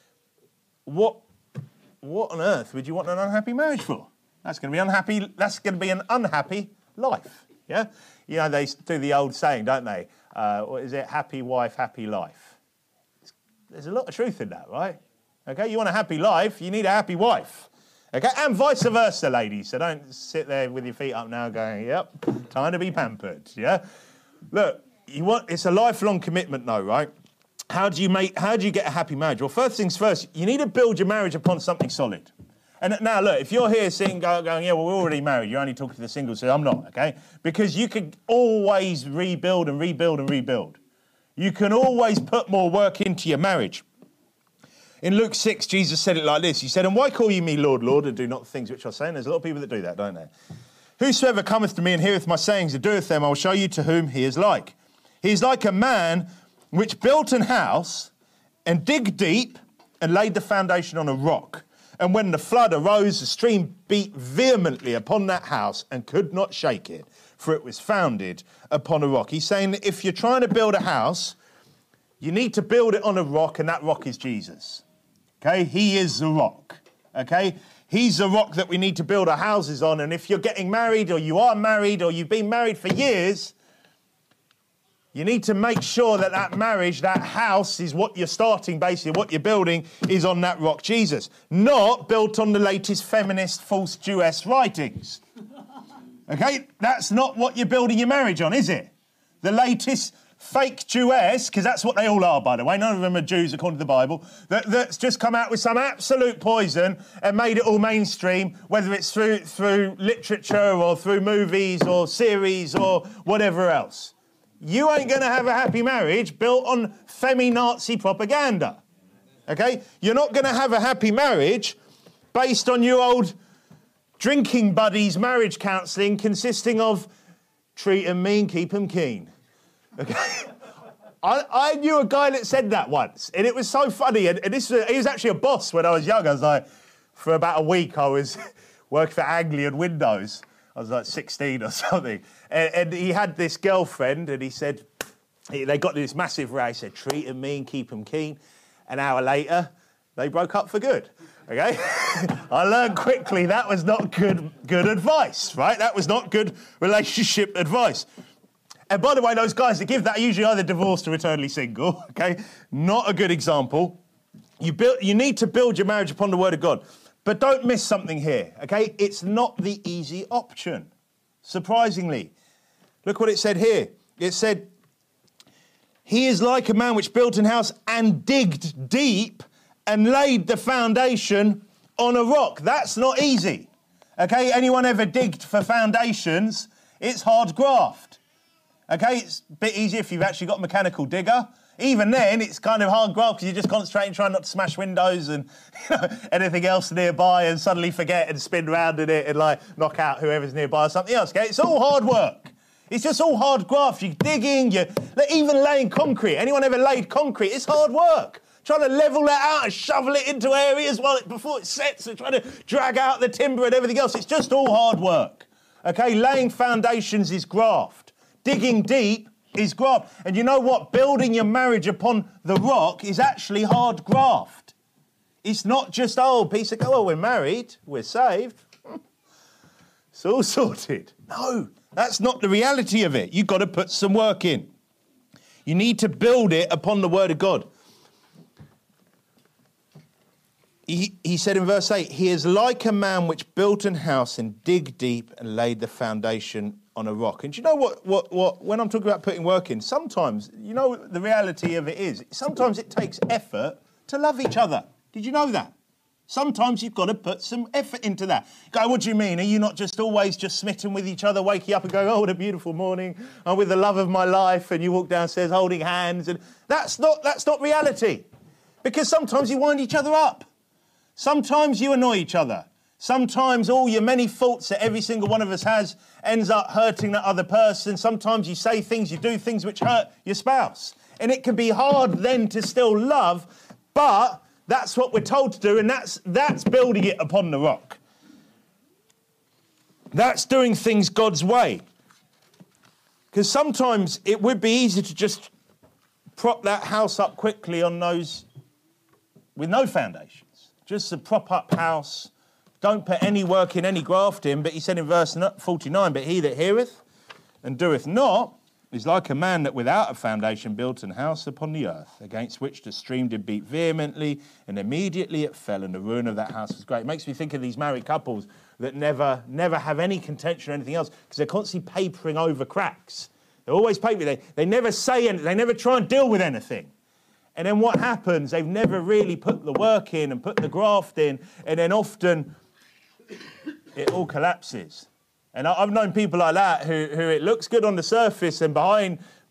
What, what on earth would you want an unhappy marriage for? That's going to be unhappy. That's going to be an unhappy life. Yeah, you know they do the old saying, don't they? Uh, what is it? Happy wife, happy life. It's, there's a lot of truth in that, right? Okay, you want a happy life, you need a happy wife. Okay, and vice versa, ladies. So don't sit there with your feet up now, going, "Yep, time to be pampered." Yeah, look, you want it's a lifelong commitment, though, right? How do you make? How do you get a happy marriage? Well, first things first, you need to build your marriage upon something solid. And now, look, if you're here sitting going, yeah, well, we're already married, you're only talking to the singles, so I'm not, okay? Because you can always rebuild and rebuild and rebuild. You can always put more work into your marriage. In Luke six, Jesus said it like this. He said, and why call you me Lord, Lord, and do not the things which I say? And there's a lot of people that do that, don't they? Whosoever cometh to me and heareth my sayings and doeth them, I will show you to whom he is like. He is like a man which built an house and digged deep and laid the foundation on a rock. And when the flood arose, the stream beat vehemently upon that house and could not shake it, for it was founded upon a rock. He's saying that if you're trying to build a house, you need to build it on a rock, and that rock is Jesus. Okay, he is the rock. Okay, he's the rock that we need to build our houses on. And if you're getting married, or you are married, or you've been married for years, you need to make sure that that marriage, that house, is what you're starting, basically, what you're building is on that rock, Jesus. Not built on the latest feminist, false Jewess writings. Okay, that's not what you're building your marriage on, is it? The latest fake Jewess, because that's what they all are, by the way. None of them are Jews, according to the Bible, that, that's just come out with some absolute poison and made it all mainstream, whether it's through, through literature or through movies or series or whatever else. You ain't going to have a happy marriage built on femi-Nazi propaganda. Okay? You're not going to have a happy marriage based on your old drinking buddies' marriage counselling consisting of treat 'em mean, keep 'em keen. Okay? I, I knew a guy that said that once, and it was so funny. And, and this was, he was actually a boss when I was young. I was like, for about a week, I was working for Anglian Windows. I was like sixteen or something. And, and he had this girlfriend, and he said, they got this massive row. He said, treat 'em mean, keep 'em keen. An hour later, they broke up for good. Okay? I learned quickly that was not good, good advice, right? That was not good relationship advice. And by the way, those guys that give that are usually either divorced or eternally single, okay? Not a good example. You build, you need to build your marriage upon the word of God. But don't miss something here, okay? It's not the easy option, surprisingly. Look what it said here. It said, he is like a man which built an house and digged deep and laid the foundation on a rock. That's not easy, okay? Anyone ever digged for foundations? It's hard graft. Okay, it's a bit easier if you've actually got a mechanical digger. Even then, it's kind of hard graft because you're just concentrating, trying not to smash windows and you know, anything else nearby, and suddenly forget and spin round in it and like knock out whoever's nearby or something else. Okay, it's all hard work. It's just all hard graft. You're digging, you're even laying concrete. Anyone ever laid concrete? It's hard work. Trying to level that out and shovel it into areas while it, before it sets, and trying to drag out the timber and everything else. It's just all hard work. Okay, laying foundations is graft. Digging deep is graft. And you know what? Building your marriage upon the rock is actually hard graft. It's not just, oh, piece of, oh, we're married, we're saved. It's all sorted. No, that's not the reality of it. You've got to put some work in. You need to build it upon the word of God. He, he said in verse eight, he is like a man which built an house and digged deep and laid the foundation on a rock. And do you know what, what, what, when I'm talking about putting work in, sometimes, you know, the reality of it is, sometimes it takes effort to love each other. Did you know that? Sometimes you've got to put some effort into that. Go, what do you mean? Are you not just always just smitten with each other, waking up and going, oh, what a beautiful morning, I'm with the love of my life, and you walk downstairs holding hands, and that's not, that's not reality. Because sometimes you wind each other up. Sometimes you annoy each other. Sometimes all your many faults that every single one of us has ends up hurting that other person. Sometimes you say things, you do things which hurt your spouse. And it can be hard then to still love, but that's what we're told to do, and that's, that's building it upon the rock. That's doing things God's way. Because sometimes it would be easy to just prop that house up quickly on those with no foundations. Just a prop-up house. Don't put any work in, any graft in. But he said in verse forty-nine, but he that heareth and doeth not is like a man that without a foundation built an house upon the earth, against which the stream did beat vehemently, and immediately it fell, and the ruin of that house was great. It makes me think of these married couples that never never have any contention or anything else, because they're constantly papering over cracks. They're always papering. They, they never say anything. They never try and deal with anything. And then what happens? They've never really put the work in and put the graft in, and then often it all collapses. And I've known people like that who, who it looks good on the surface, and behind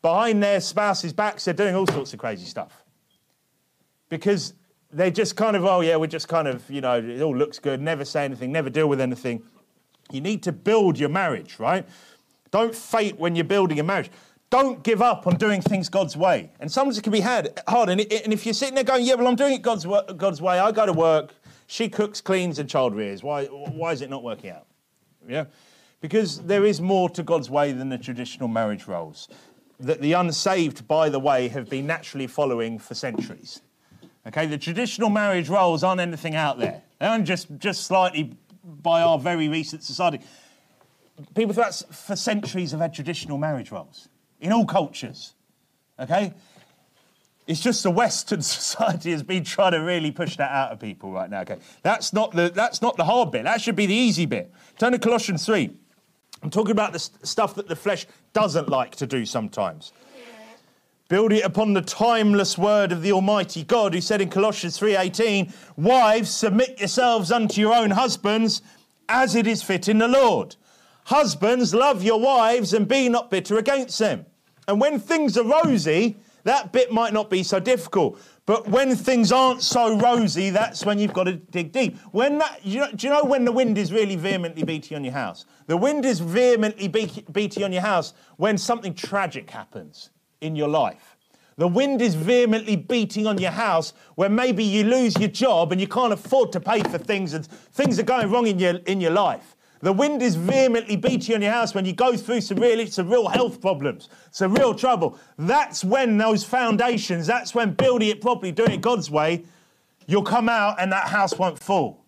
behind their spouse's backs, they're doing all sorts of crazy stuff. Because they're just kind of, oh yeah, we're just kind of, you know, it all looks good, never say anything, never deal with anything. You need to build your marriage, right? Don't faint when you're building a marriage. Don't give up on doing things God's way. And sometimes it can be hard. hard. And, it, and if you're sitting there going, yeah, well, I'm doing it God's, God's way. I go to work. She cooks, cleans, and child rears. Why, why is it not working out? Yeah, because there is more to God's way than the traditional marriage roles that the unsaved, by the way, have been naturally following for centuries. Okay, the traditional marriage roles aren't anything out there. They aren't just, just slightly by our very recent society. People throughout for centuries have had traditional marriage roles in all cultures. Okay? It's just the Western society has been trying to really push that out of people right now. Okay, that's not the that's not the hard bit. That should be the easy bit. Turn to Colossians three. I'm talking about the st- stuff that the flesh doesn't like to do sometimes. Build it upon the timeless word of the Almighty God, who said in Colossians three eighteen, "Wives, submit yourselves unto your own husbands, as it is fit in the Lord. Husbands, love your wives and be not bitter against them." And when things are rosy, that bit might not be so difficult. But when things aren't so rosy, that's when you've got to dig deep. When that, you know, do you know when the wind is really vehemently beating on your house? The wind is vehemently be- beating on your house when something tragic happens in your life. The wind is vehemently beating on your house when maybe you lose your job and you can't afford to pay for things and things are going wrong in your, in your life. The wind is vehemently beating on your house when you go through some real, some real health problems, some real trouble. That's when those foundations, that's when building it properly, doing it God's way, you'll come out and that house won't fall.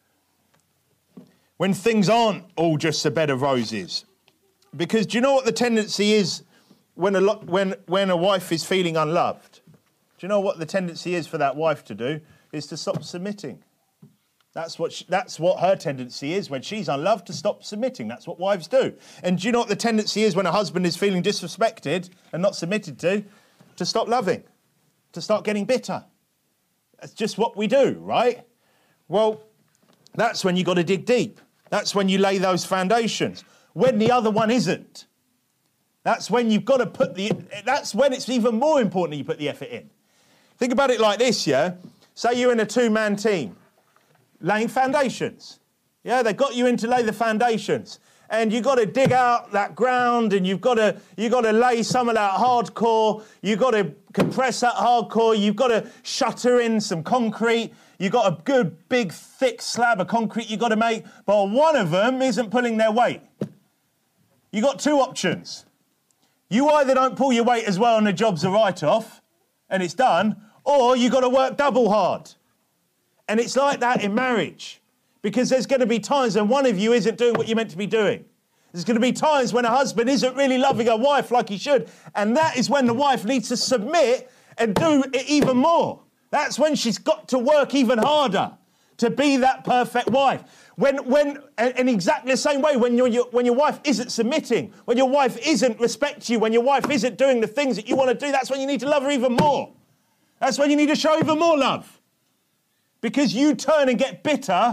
When things aren't all just a bed of roses. Because do you know what the tendency is when a, when, when a wife is feeling unloved? Do you know what the tendency is for that wife to do? Is to stop submitting. That's what she, that's what her tendency is when she's unloved, to stop submitting. That's what wives do. And do you know what the tendency is when a husband is feeling disrespected and not submitted to? To stop loving, to start getting bitter. That's just what we do, right? Well, that's when you've got to dig deep. That's when you lay those foundations. When the other one isn't. That's when you've got to put the... That's when it's even more important that you put the effort in. Think about it like this, yeah? Say you're in a two-man team. Laying foundations. Yeah, they got you in to lay the foundations. And you've got to dig out that ground and you've got to you've got to lay some of that hardcore. You've got to compress that hardcore. You've got to shutter in some concrete. You've got a good, big, thick slab of concrete you've got to make. But one of them isn't pulling their weight. You've got two options. You either don't pull your weight as well and the job's a write-off and it's done, or you've got to work double hard. And it's like that in marriage, because there's going to be times when one of you isn't doing what you're meant to be doing. There's going to be times when a husband isn't really loving a wife like he should, and that is when the wife needs to submit and do it even more. That's when she's got to work even harder to be that perfect wife. When, when, and in exactly the same way, when, your, when your wife isn't submitting, when your wife isn't respecting you, when your wife isn't doing the things that you want to do, that's when you need to love her even more. That's when you need to show even more love. Because you turn and get bitter,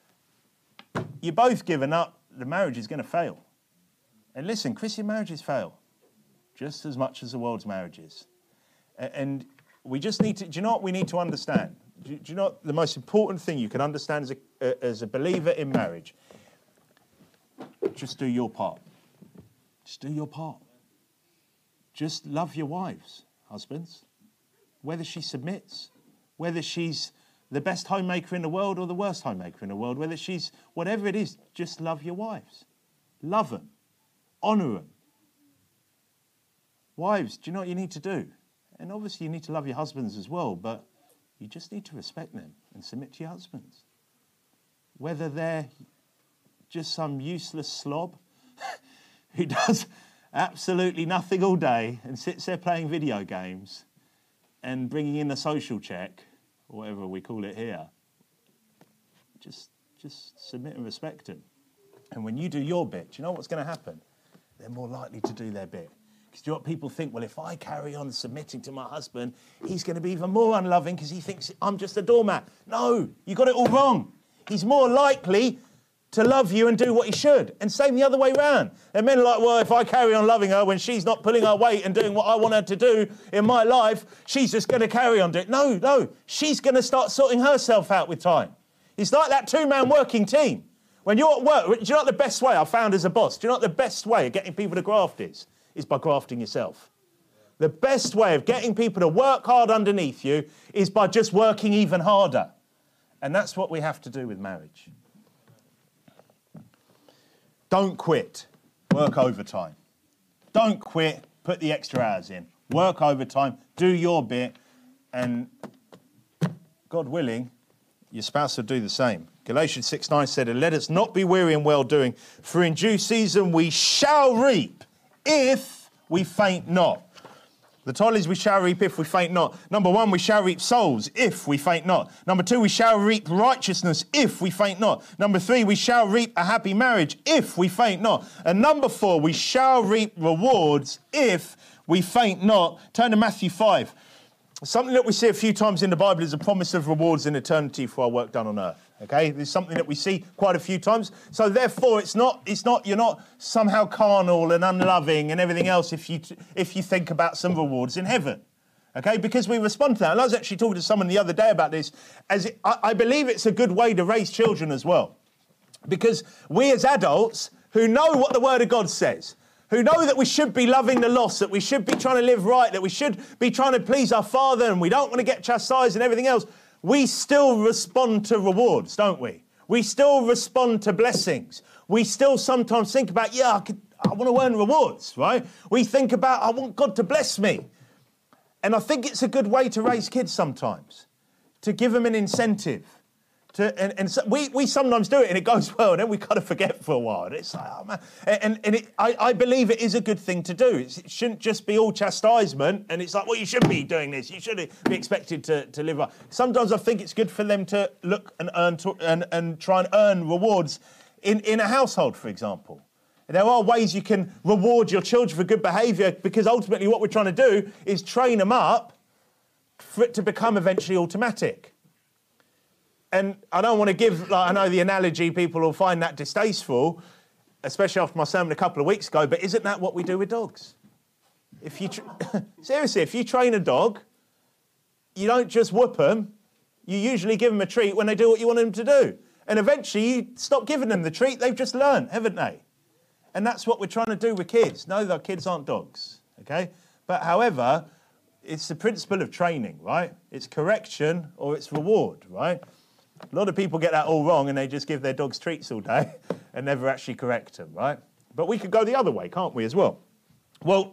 you're both given up, the marriage is going to fail. And listen, Christian marriages fail just as much as the world's marriages. And we just need to, do you know what we need to understand? Do you know what the most important thing you can understand as a, as a believer in marriage? Just do your part. Just do your part. Just love your wives, husbands. Whether she submits, whether she's the best homemaker in the world or the worst homemaker in the world, whether she's, whatever it is, just love your wives. Love them. Honour them. Wives, do you know what you need to do? And obviously you need to love your husbands as well, but you just need to respect them and submit to your husbands. Whether they're just some useless slob who does absolutely nothing all day and sits there playing video games and bringing in the social check, or whatever we call it here, just, just submit and respect them. And when you do your bit, do you know what's going to happen? They're more likely to do their bit. Because do you know what people think? Well, if I carry on submitting to my husband, he's going to be even more unloving because he thinks I'm just a doormat. No, you got it all wrong. He's more likely to love you and do what he should. And same the other way round. And men are like, well, if I carry on loving her when she's not pulling her weight and doing what I want her to do in my life, she's just going to carry on doing it. No, no. She's going to start sorting herself out with time. It's like that two-man working team. When you're at work, do you know what the best way I've found as a boss? Do you know what the best way of getting people to graft is? Is by grafting yourself. The best way of getting people to work hard underneath you is by just working even harder. And that's what we have to do with marriage. Don't quit. Work overtime. Don't quit. Put the extra hours in. Work overtime. Do your bit. And God willing, your spouse will do the same. Galatians six nine said, and let us not be weary in well-doing, for in due season we shall reap if we faint not. The title is we shall reap if we faint not. Number one, we shall reap souls if we faint not. Number two, we shall reap righteousness if we faint not. Number three, we shall reap a happy marriage if we faint not. And number four, we shall reap rewards if we faint not. Turn to Matthew five. Something that we see a few times in the Bible is a promise of rewards in eternity for our work done on earth. Okay, there's something that we see quite a few times. So therefore, it's not, it's not, you're not somehow carnal and unloving and everything else if you if you think about some rewards in heaven. Okay, because we respond to that. And I was actually talking to someone the other day about this. As it, I, I believe it's a good way to raise children as well, because we as adults who know what the Word of God says, who know that we should be loving the lost, that we should be trying to live right, that we should be trying to please our Father, and we don't want to get chastised and everything else, we still respond to rewards, don't we? We still respond to blessings. We still sometimes think about, yeah, I, could, I want to earn rewards, right? We think about, I want God to bless me. And I think it's a good way to raise kids sometimes, to give them an incentive. To, and and so we, we sometimes do it and it goes well, and then we kind of forget for a while. And it's like, oh man. And, and it, I, I believe it is a good thing to do. It's, it shouldn't just be all chastisement. And it's like, well, you should be doing this. You should be expected to, to live up. Sometimes I think it's good for them to look and earn to, and, and try and earn rewards in, in a household, for example. And there are ways you can reward your children for good behaviour, because ultimately what we're trying to do is train them up for it to become eventually automatic. And I don't want to give, like, I know the analogy, people will find that distasteful, especially after my sermon a couple of weeks ago, but isn't that what we do with dogs? If you tra- Seriously, if you train a dog, you don't just whoop them, you usually give them a treat when they do what you want them to do. And eventually you stop giving them the treat, they've just learned, haven't they? And that's what we're trying to do with kids. No, the kids aren't dogs, okay? But however, it's the principle of training, right? It's correction or it's reward, right? A lot of people get that all wrong and they just give their dogs treats all day and never actually correct them, right? But we could go the other way, can't we, as well? Well,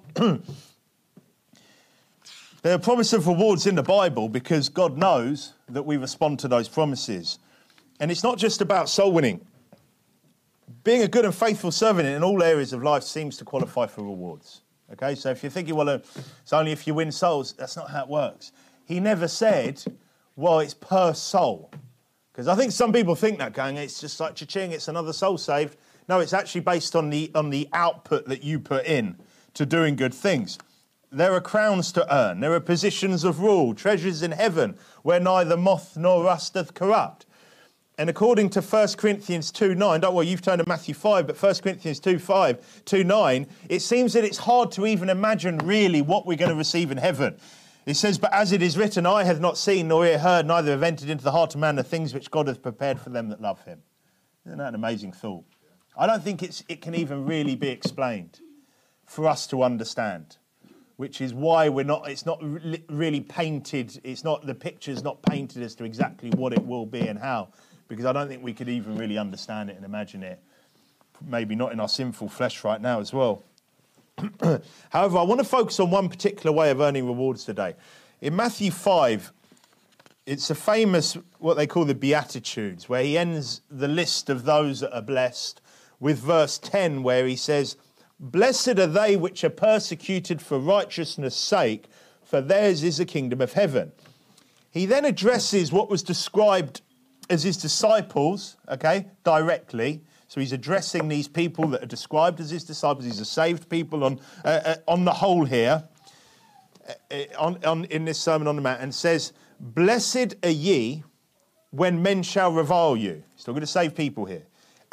there are promises of rewards in the Bible because God knows that we respond to those promises. And it's not just about soul winning. Being a good and faithful servant in all areas of life seems to qualify for rewards. Okay, so if you're thinking, well, it's only if you win souls, that's not how it works. He never said, well, it's per soul. Because I think some people think that, going, it's just like cha-ching, it's another soul saved. No, it's actually based on the on the output that you put in to doing good things. There are crowns to earn. There are positions of rule, treasures in heaven, where neither moth nor rust doth corrupt. And according to First Corinthians two nine, don't worry, you've turned to Matthew five, but First Corinthians two five, two nine, it seems that it's hard to even imagine really what we're going to receive in heaven. It says, but as it is written, eye hath not seen nor ear heard, neither have entered into the heart of man the things which God hath prepared for them that love him. Isn't that an amazing thought? I don't think it's, it can even really be explained for us to understand, which is why we're not, it's not re- really painted, it's not, the picture's not painted as to exactly what it will be and how, because I don't think we could even really understand it and imagine it, maybe not in our sinful flesh right now as well. However, I want to focus on one particular way of earning rewards today. In Matthew five, it's a famous, what they call the Beatitudes, where he ends the list of those that are blessed with verse ten, where he says, blessed are they which are persecuted for righteousness' sake, for theirs is the kingdom of heaven. He then addresses what was described as his disciples, okay, directly. So he's addressing these people that are described as his disciples. These are saved people on uh, uh, on the whole here, uh, on, on in this Sermon on the Mount, and says, blessed are ye when men shall revile you. He's talking to saved people here.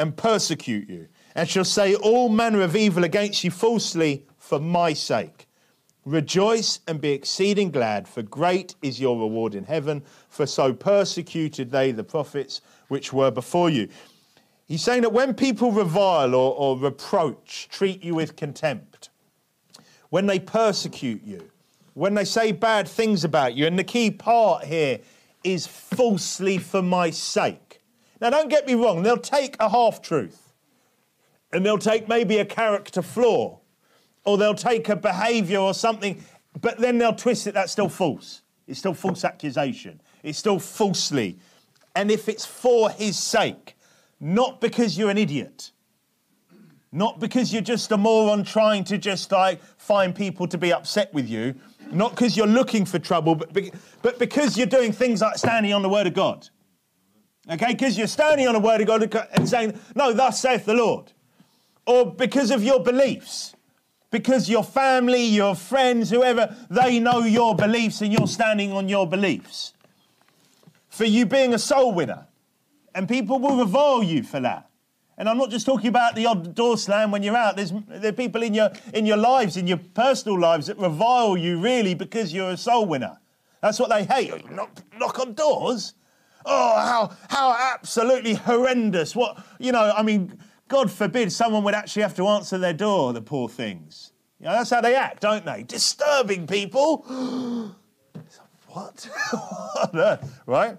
and persecute you, and shall say all manner of evil against you falsely for my sake. Rejoice and be exceeding glad, for great is your reward in heaven, for so persecuted they the prophets which were before you. He's saying that when people revile or, or reproach, treat you with contempt, when they persecute you, when they say bad things about you, and the key part here is falsely for my sake. Now, don't get me wrong, they'll take a half-truth, and they'll take maybe a character flaw, or they'll take a behaviour or something, but then they'll twist it. That's still false. It's still false accusation. It's still falsely. And if it's for his sake, not because you're an idiot, not because you're just a moron trying to just like find people to be upset with you, not because you're looking for trouble, but, be, but because you're doing things like standing on the word of God. Okay, because you're standing on the word of God and saying, no, thus saith the Lord. Or because of your beliefs. Because your family, your friends, whoever, they know your beliefs and you're standing on your beliefs. For you being a soul winner. And people will revile you for that. And I'm not just talking about the odd door slam when you're out. There's there are people in your in your lives, in your personal lives, that revile you really because you're a soul winner. That's what they hate. You knock, knock on doors? Oh, how how absolutely horrendous. What, you know, I mean, God forbid someone would actually have to answer their door, the poor things. You know, that's how they act, don't they? Disturbing people. What? What on earth, right?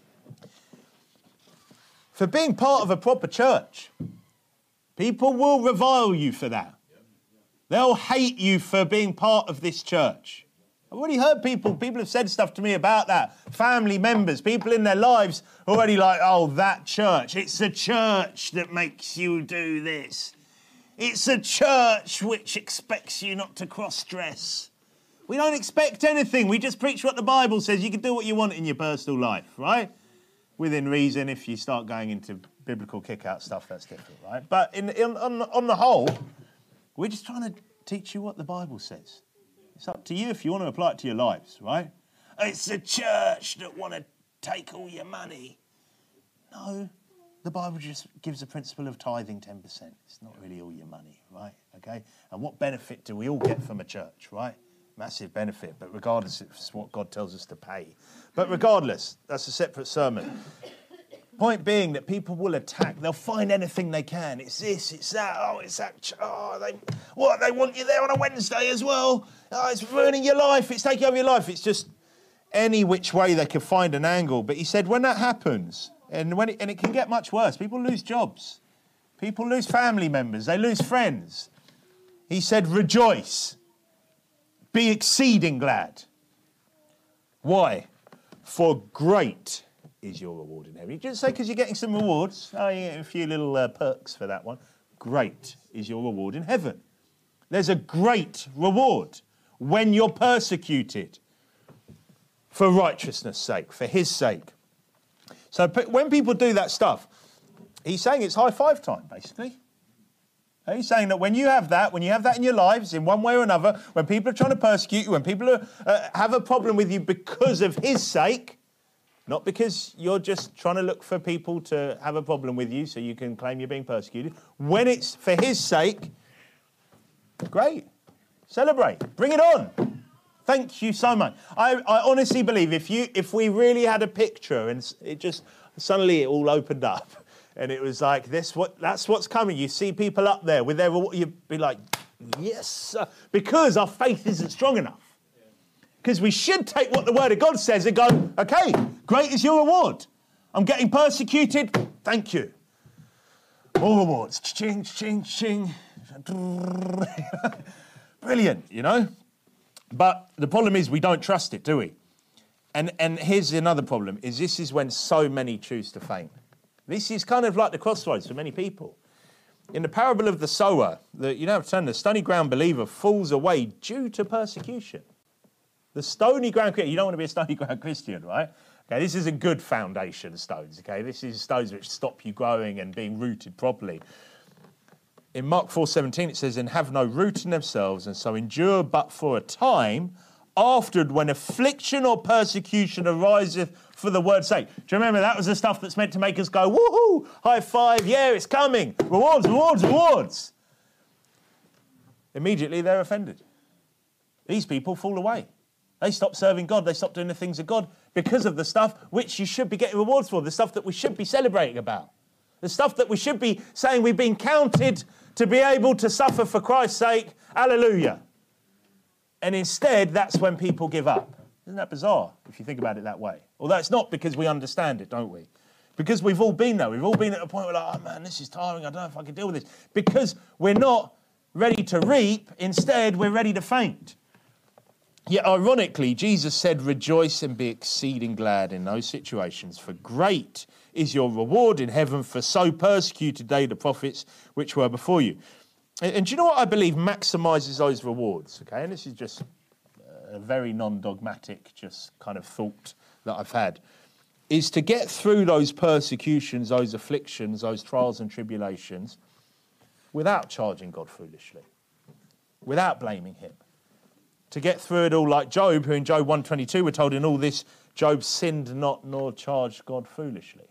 For being part of a proper church, people will revile you for that. They'll hate you for being part of this church. I've already heard people, people have said stuff to me about that. Family members, people in their lives already like, oh, that church. It's a church that makes you do this. It's a church which expects you not to cross-dress. We don't expect anything. We just preach what the Bible says. You can do what you want in your personal life, right? Within reason. If you start going into biblical kick-out stuff, that's different, right? But in, in, on, on the whole, we're just trying to teach you what the Bible says. It's up to you if you want to apply it to your lives, right? It's a church that want to take all your money. No, the Bible just gives a principle of tithing ten percent. It's not really all your money, right? Okay? And what benefit do we all get from a church, right? Massive benefit, but regardless, it's what God tells us to pay. But regardless, that's a separate sermon. Point being that people will attack. They'll find anything they can. It's this, it's that. Oh, it's that. Oh, they what? They want you there on a Wednesday as well. Oh, it's ruining your life. It's taking over your life. It's just any which way they can find an angle. But he said when that happens, and when it, and it can get much worse. People lose jobs. People lose family members. They lose friends. He said, rejoice. Be exceeding glad. Why? For great is your reward in heaven. You didn't say because you're getting some rewards. Oh, you get a few little uh, perks for that one. Great is your reward in heaven. There's a great reward when you're persecuted for righteousness' sake, for his sake. So when people do that stuff, he's saying it's high five time, basically. He's saying that when you have that, when you have that in your lives, in one way or another, when people are trying to persecute you, when people are, uh, have a problem with you because of his sake, not because you're just trying to look for people to have a problem with you so you can claim you're being persecuted. When it's for his sake, great. Celebrate. Bring it on. Thank you so much. I, I honestly believe if you, if we really had a picture and it just, suddenly it all opened up, and it was like, this, what, that's what's coming. You see people up there with their, you'd be like, yes, sir. Because our faith isn't strong enough. Because we should take what the Word of God says and go, okay, great is your reward. I'm getting persecuted. Thank you. More rewards. Ching, ching, ching. Brilliant, you know. But the problem is we don't trust it, do we? And, and here's another problem, is this is when so many choose to faint. This is kind of like the crossroads for many people. In the parable of the sower, the, you know, turn the stony ground believer falls away due to persecution. The stony ground Christian, you don't want to be a stony ground Christian, right? Okay, this isn't good foundation stones, okay? This is stones which stop you growing and being rooted properly. In Mark four seventeen, it says, and have no root in themselves, and so endure but for a time afterward when affliction or persecution ariseth for the word's sake. Do you remember that was the stuff that's meant to make us go, woohoo, high five, yeah, it's coming. Rewards, rewards, rewards. Immediately they're offended. These people fall away. They stop serving God. They stop doing the things of God because of the stuff which you should be getting rewards for, the stuff that we should be celebrating about, the stuff that we should be saying we've been counted to be able to suffer for Christ's sake. Hallelujah. And instead, that's when people give up. Isn't that bizarre if you think about it that way? Although it's not because we understand it, don't we? Because we've all been there. We've all been at a point where like, oh man, this is tiring. I don't know if I can deal with this. Because we're not ready to reap. Instead, we're ready to faint. Yet ironically, Jesus said, rejoice and be exceeding glad in those situations, for great is your reward in heaven, for so persecuted they the prophets which were before you. And, and do you know what I believe maximises those rewards? Okay, and this is just a very non-dogmatic, just kind of thought that I've had, is to get through those persecutions, those afflictions, those trials and tribulations without charging God foolishly, without blaming him. To get through it all like Job, who in Job one twenty-two we're told in all this, Job sinned not nor charged God foolishly.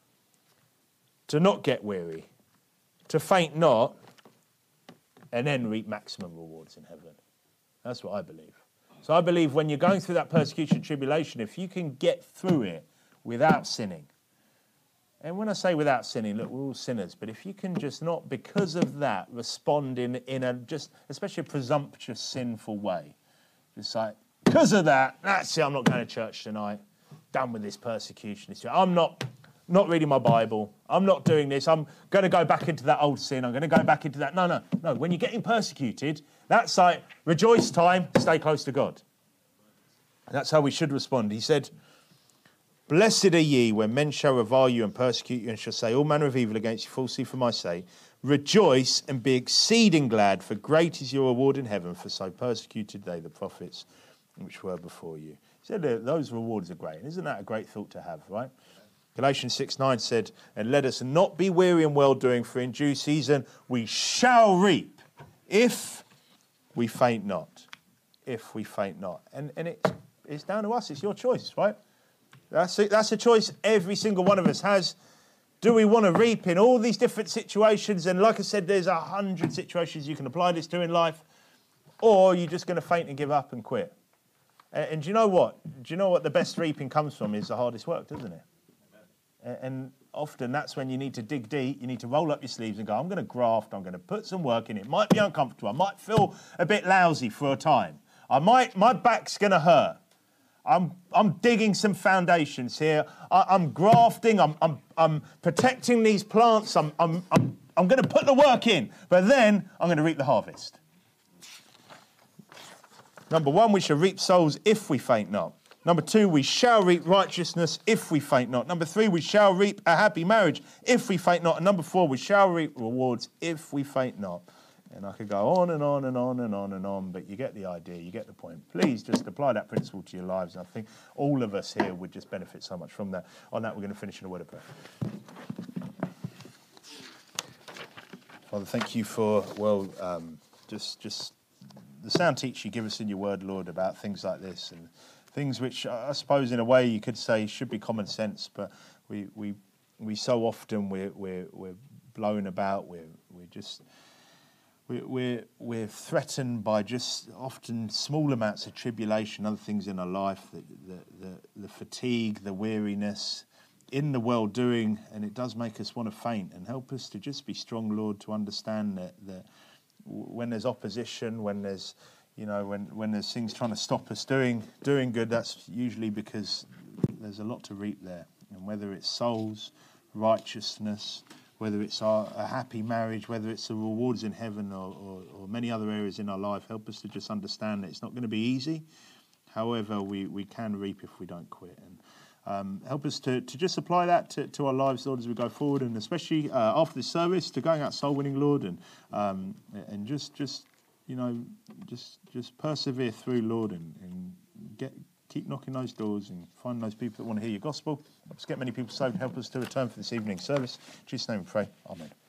To not get weary, to faint not, and then reap maximum rewards in heaven. That's what I believe. So I believe when you're going through that persecution, tribulation, if you can get through it without sinning, and when I say without sinning, look, we're all sinners, but if you can just not, because of that, respond in, in a just, especially a presumptuous, sinful way, just like, because of that, that's it, I'm not going to church tonight, done with this persecution, I'm not, not reading my Bible, I'm not doing this, I'm going to go back into that old sin, I'm going to go back into that, no, no, no, when you're getting persecuted, that's like, rejoice time, stay close to God. That's how we should respond. He said, blessed are ye when men shall revile you and persecute you and shall say all manner of evil against you falsely for my sake. Rejoice and be exceeding glad, for great is your reward in heaven, for so persecuted they the prophets which were before you. He said those rewards are great. Isn't that a great thought to have, right? Galatians six nine said, and let us not be weary in well-doing, for in due season we shall reap, if we faint not. If we faint not. And, and it, it's down to us. It's your choice, right? That's a, that's a choice every single one of us has. Do we want to reap in all these different situations? And like I said, there's a hundred situations you can apply this to in life. Or you're just going to faint and give up and quit. And, and do you know what? Do you know what the best reaping comes from is the hardest work, doesn't it? And, and often that's when you need to dig deep. You need to roll up your sleeves and go, I'm going to graft. I'm going to put some work in. It might be uncomfortable. I might feel a bit lousy for a time. I might, my back's going to hurt. I'm I'm digging some foundations here. I, I'm grafting. I'm I'm I'm protecting these plants. I'm I'm I'm I'm going to put the work in, but then I'm going to reap the harvest. Number one, we shall reap souls if we faint not. Number two, we shall reap righteousness if we faint not. Number three, we shall reap a happy marriage if we faint not. And number four, we shall reap rewards if we faint not. And I could go on and on and on and on and on, but you get the idea, you get the point. Please just apply that principle to your lives. And I think all of us here would just benefit so much from that. On that, we're going to finish in a word of prayer. Father, thank you for, well, um, just just the sound teach you give us in your word, Lord, about things like this and things which I suppose in a way you could say should be common sense, but we we we so often we're we're, we're blown about, we're we're just... We're, we're threatened by just often small amounts of tribulation, other things in our life, the, the, the, the fatigue, the weariness, in the well-doing, and it does make us want to faint. And help us to just be strong, Lord, to understand that, that when there's opposition, when there's, you know, when, when there's things trying to stop us doing doing good, that's usually because there's a lot to reap there. And whether it's souls, righteousness, whether it's our, a happy marriage, whether it's the rewards in heaven or, or, or many other areas in our life, help us to just understand that it's not going to be easy. However, we, we can reap if we don't quit. And um, help us to, to just apply that to, to our lives, Lord, as we go forward, and especially uh, after this service, to going out soul winning, Lord, and um, and just just you know just just persevere through, Lord, and, and get. Keep knocking those doors and find those people that want to hear your gospel. Let's get many people saved. Help us to return for this evening's service. In Jesus' name we pray. Amen.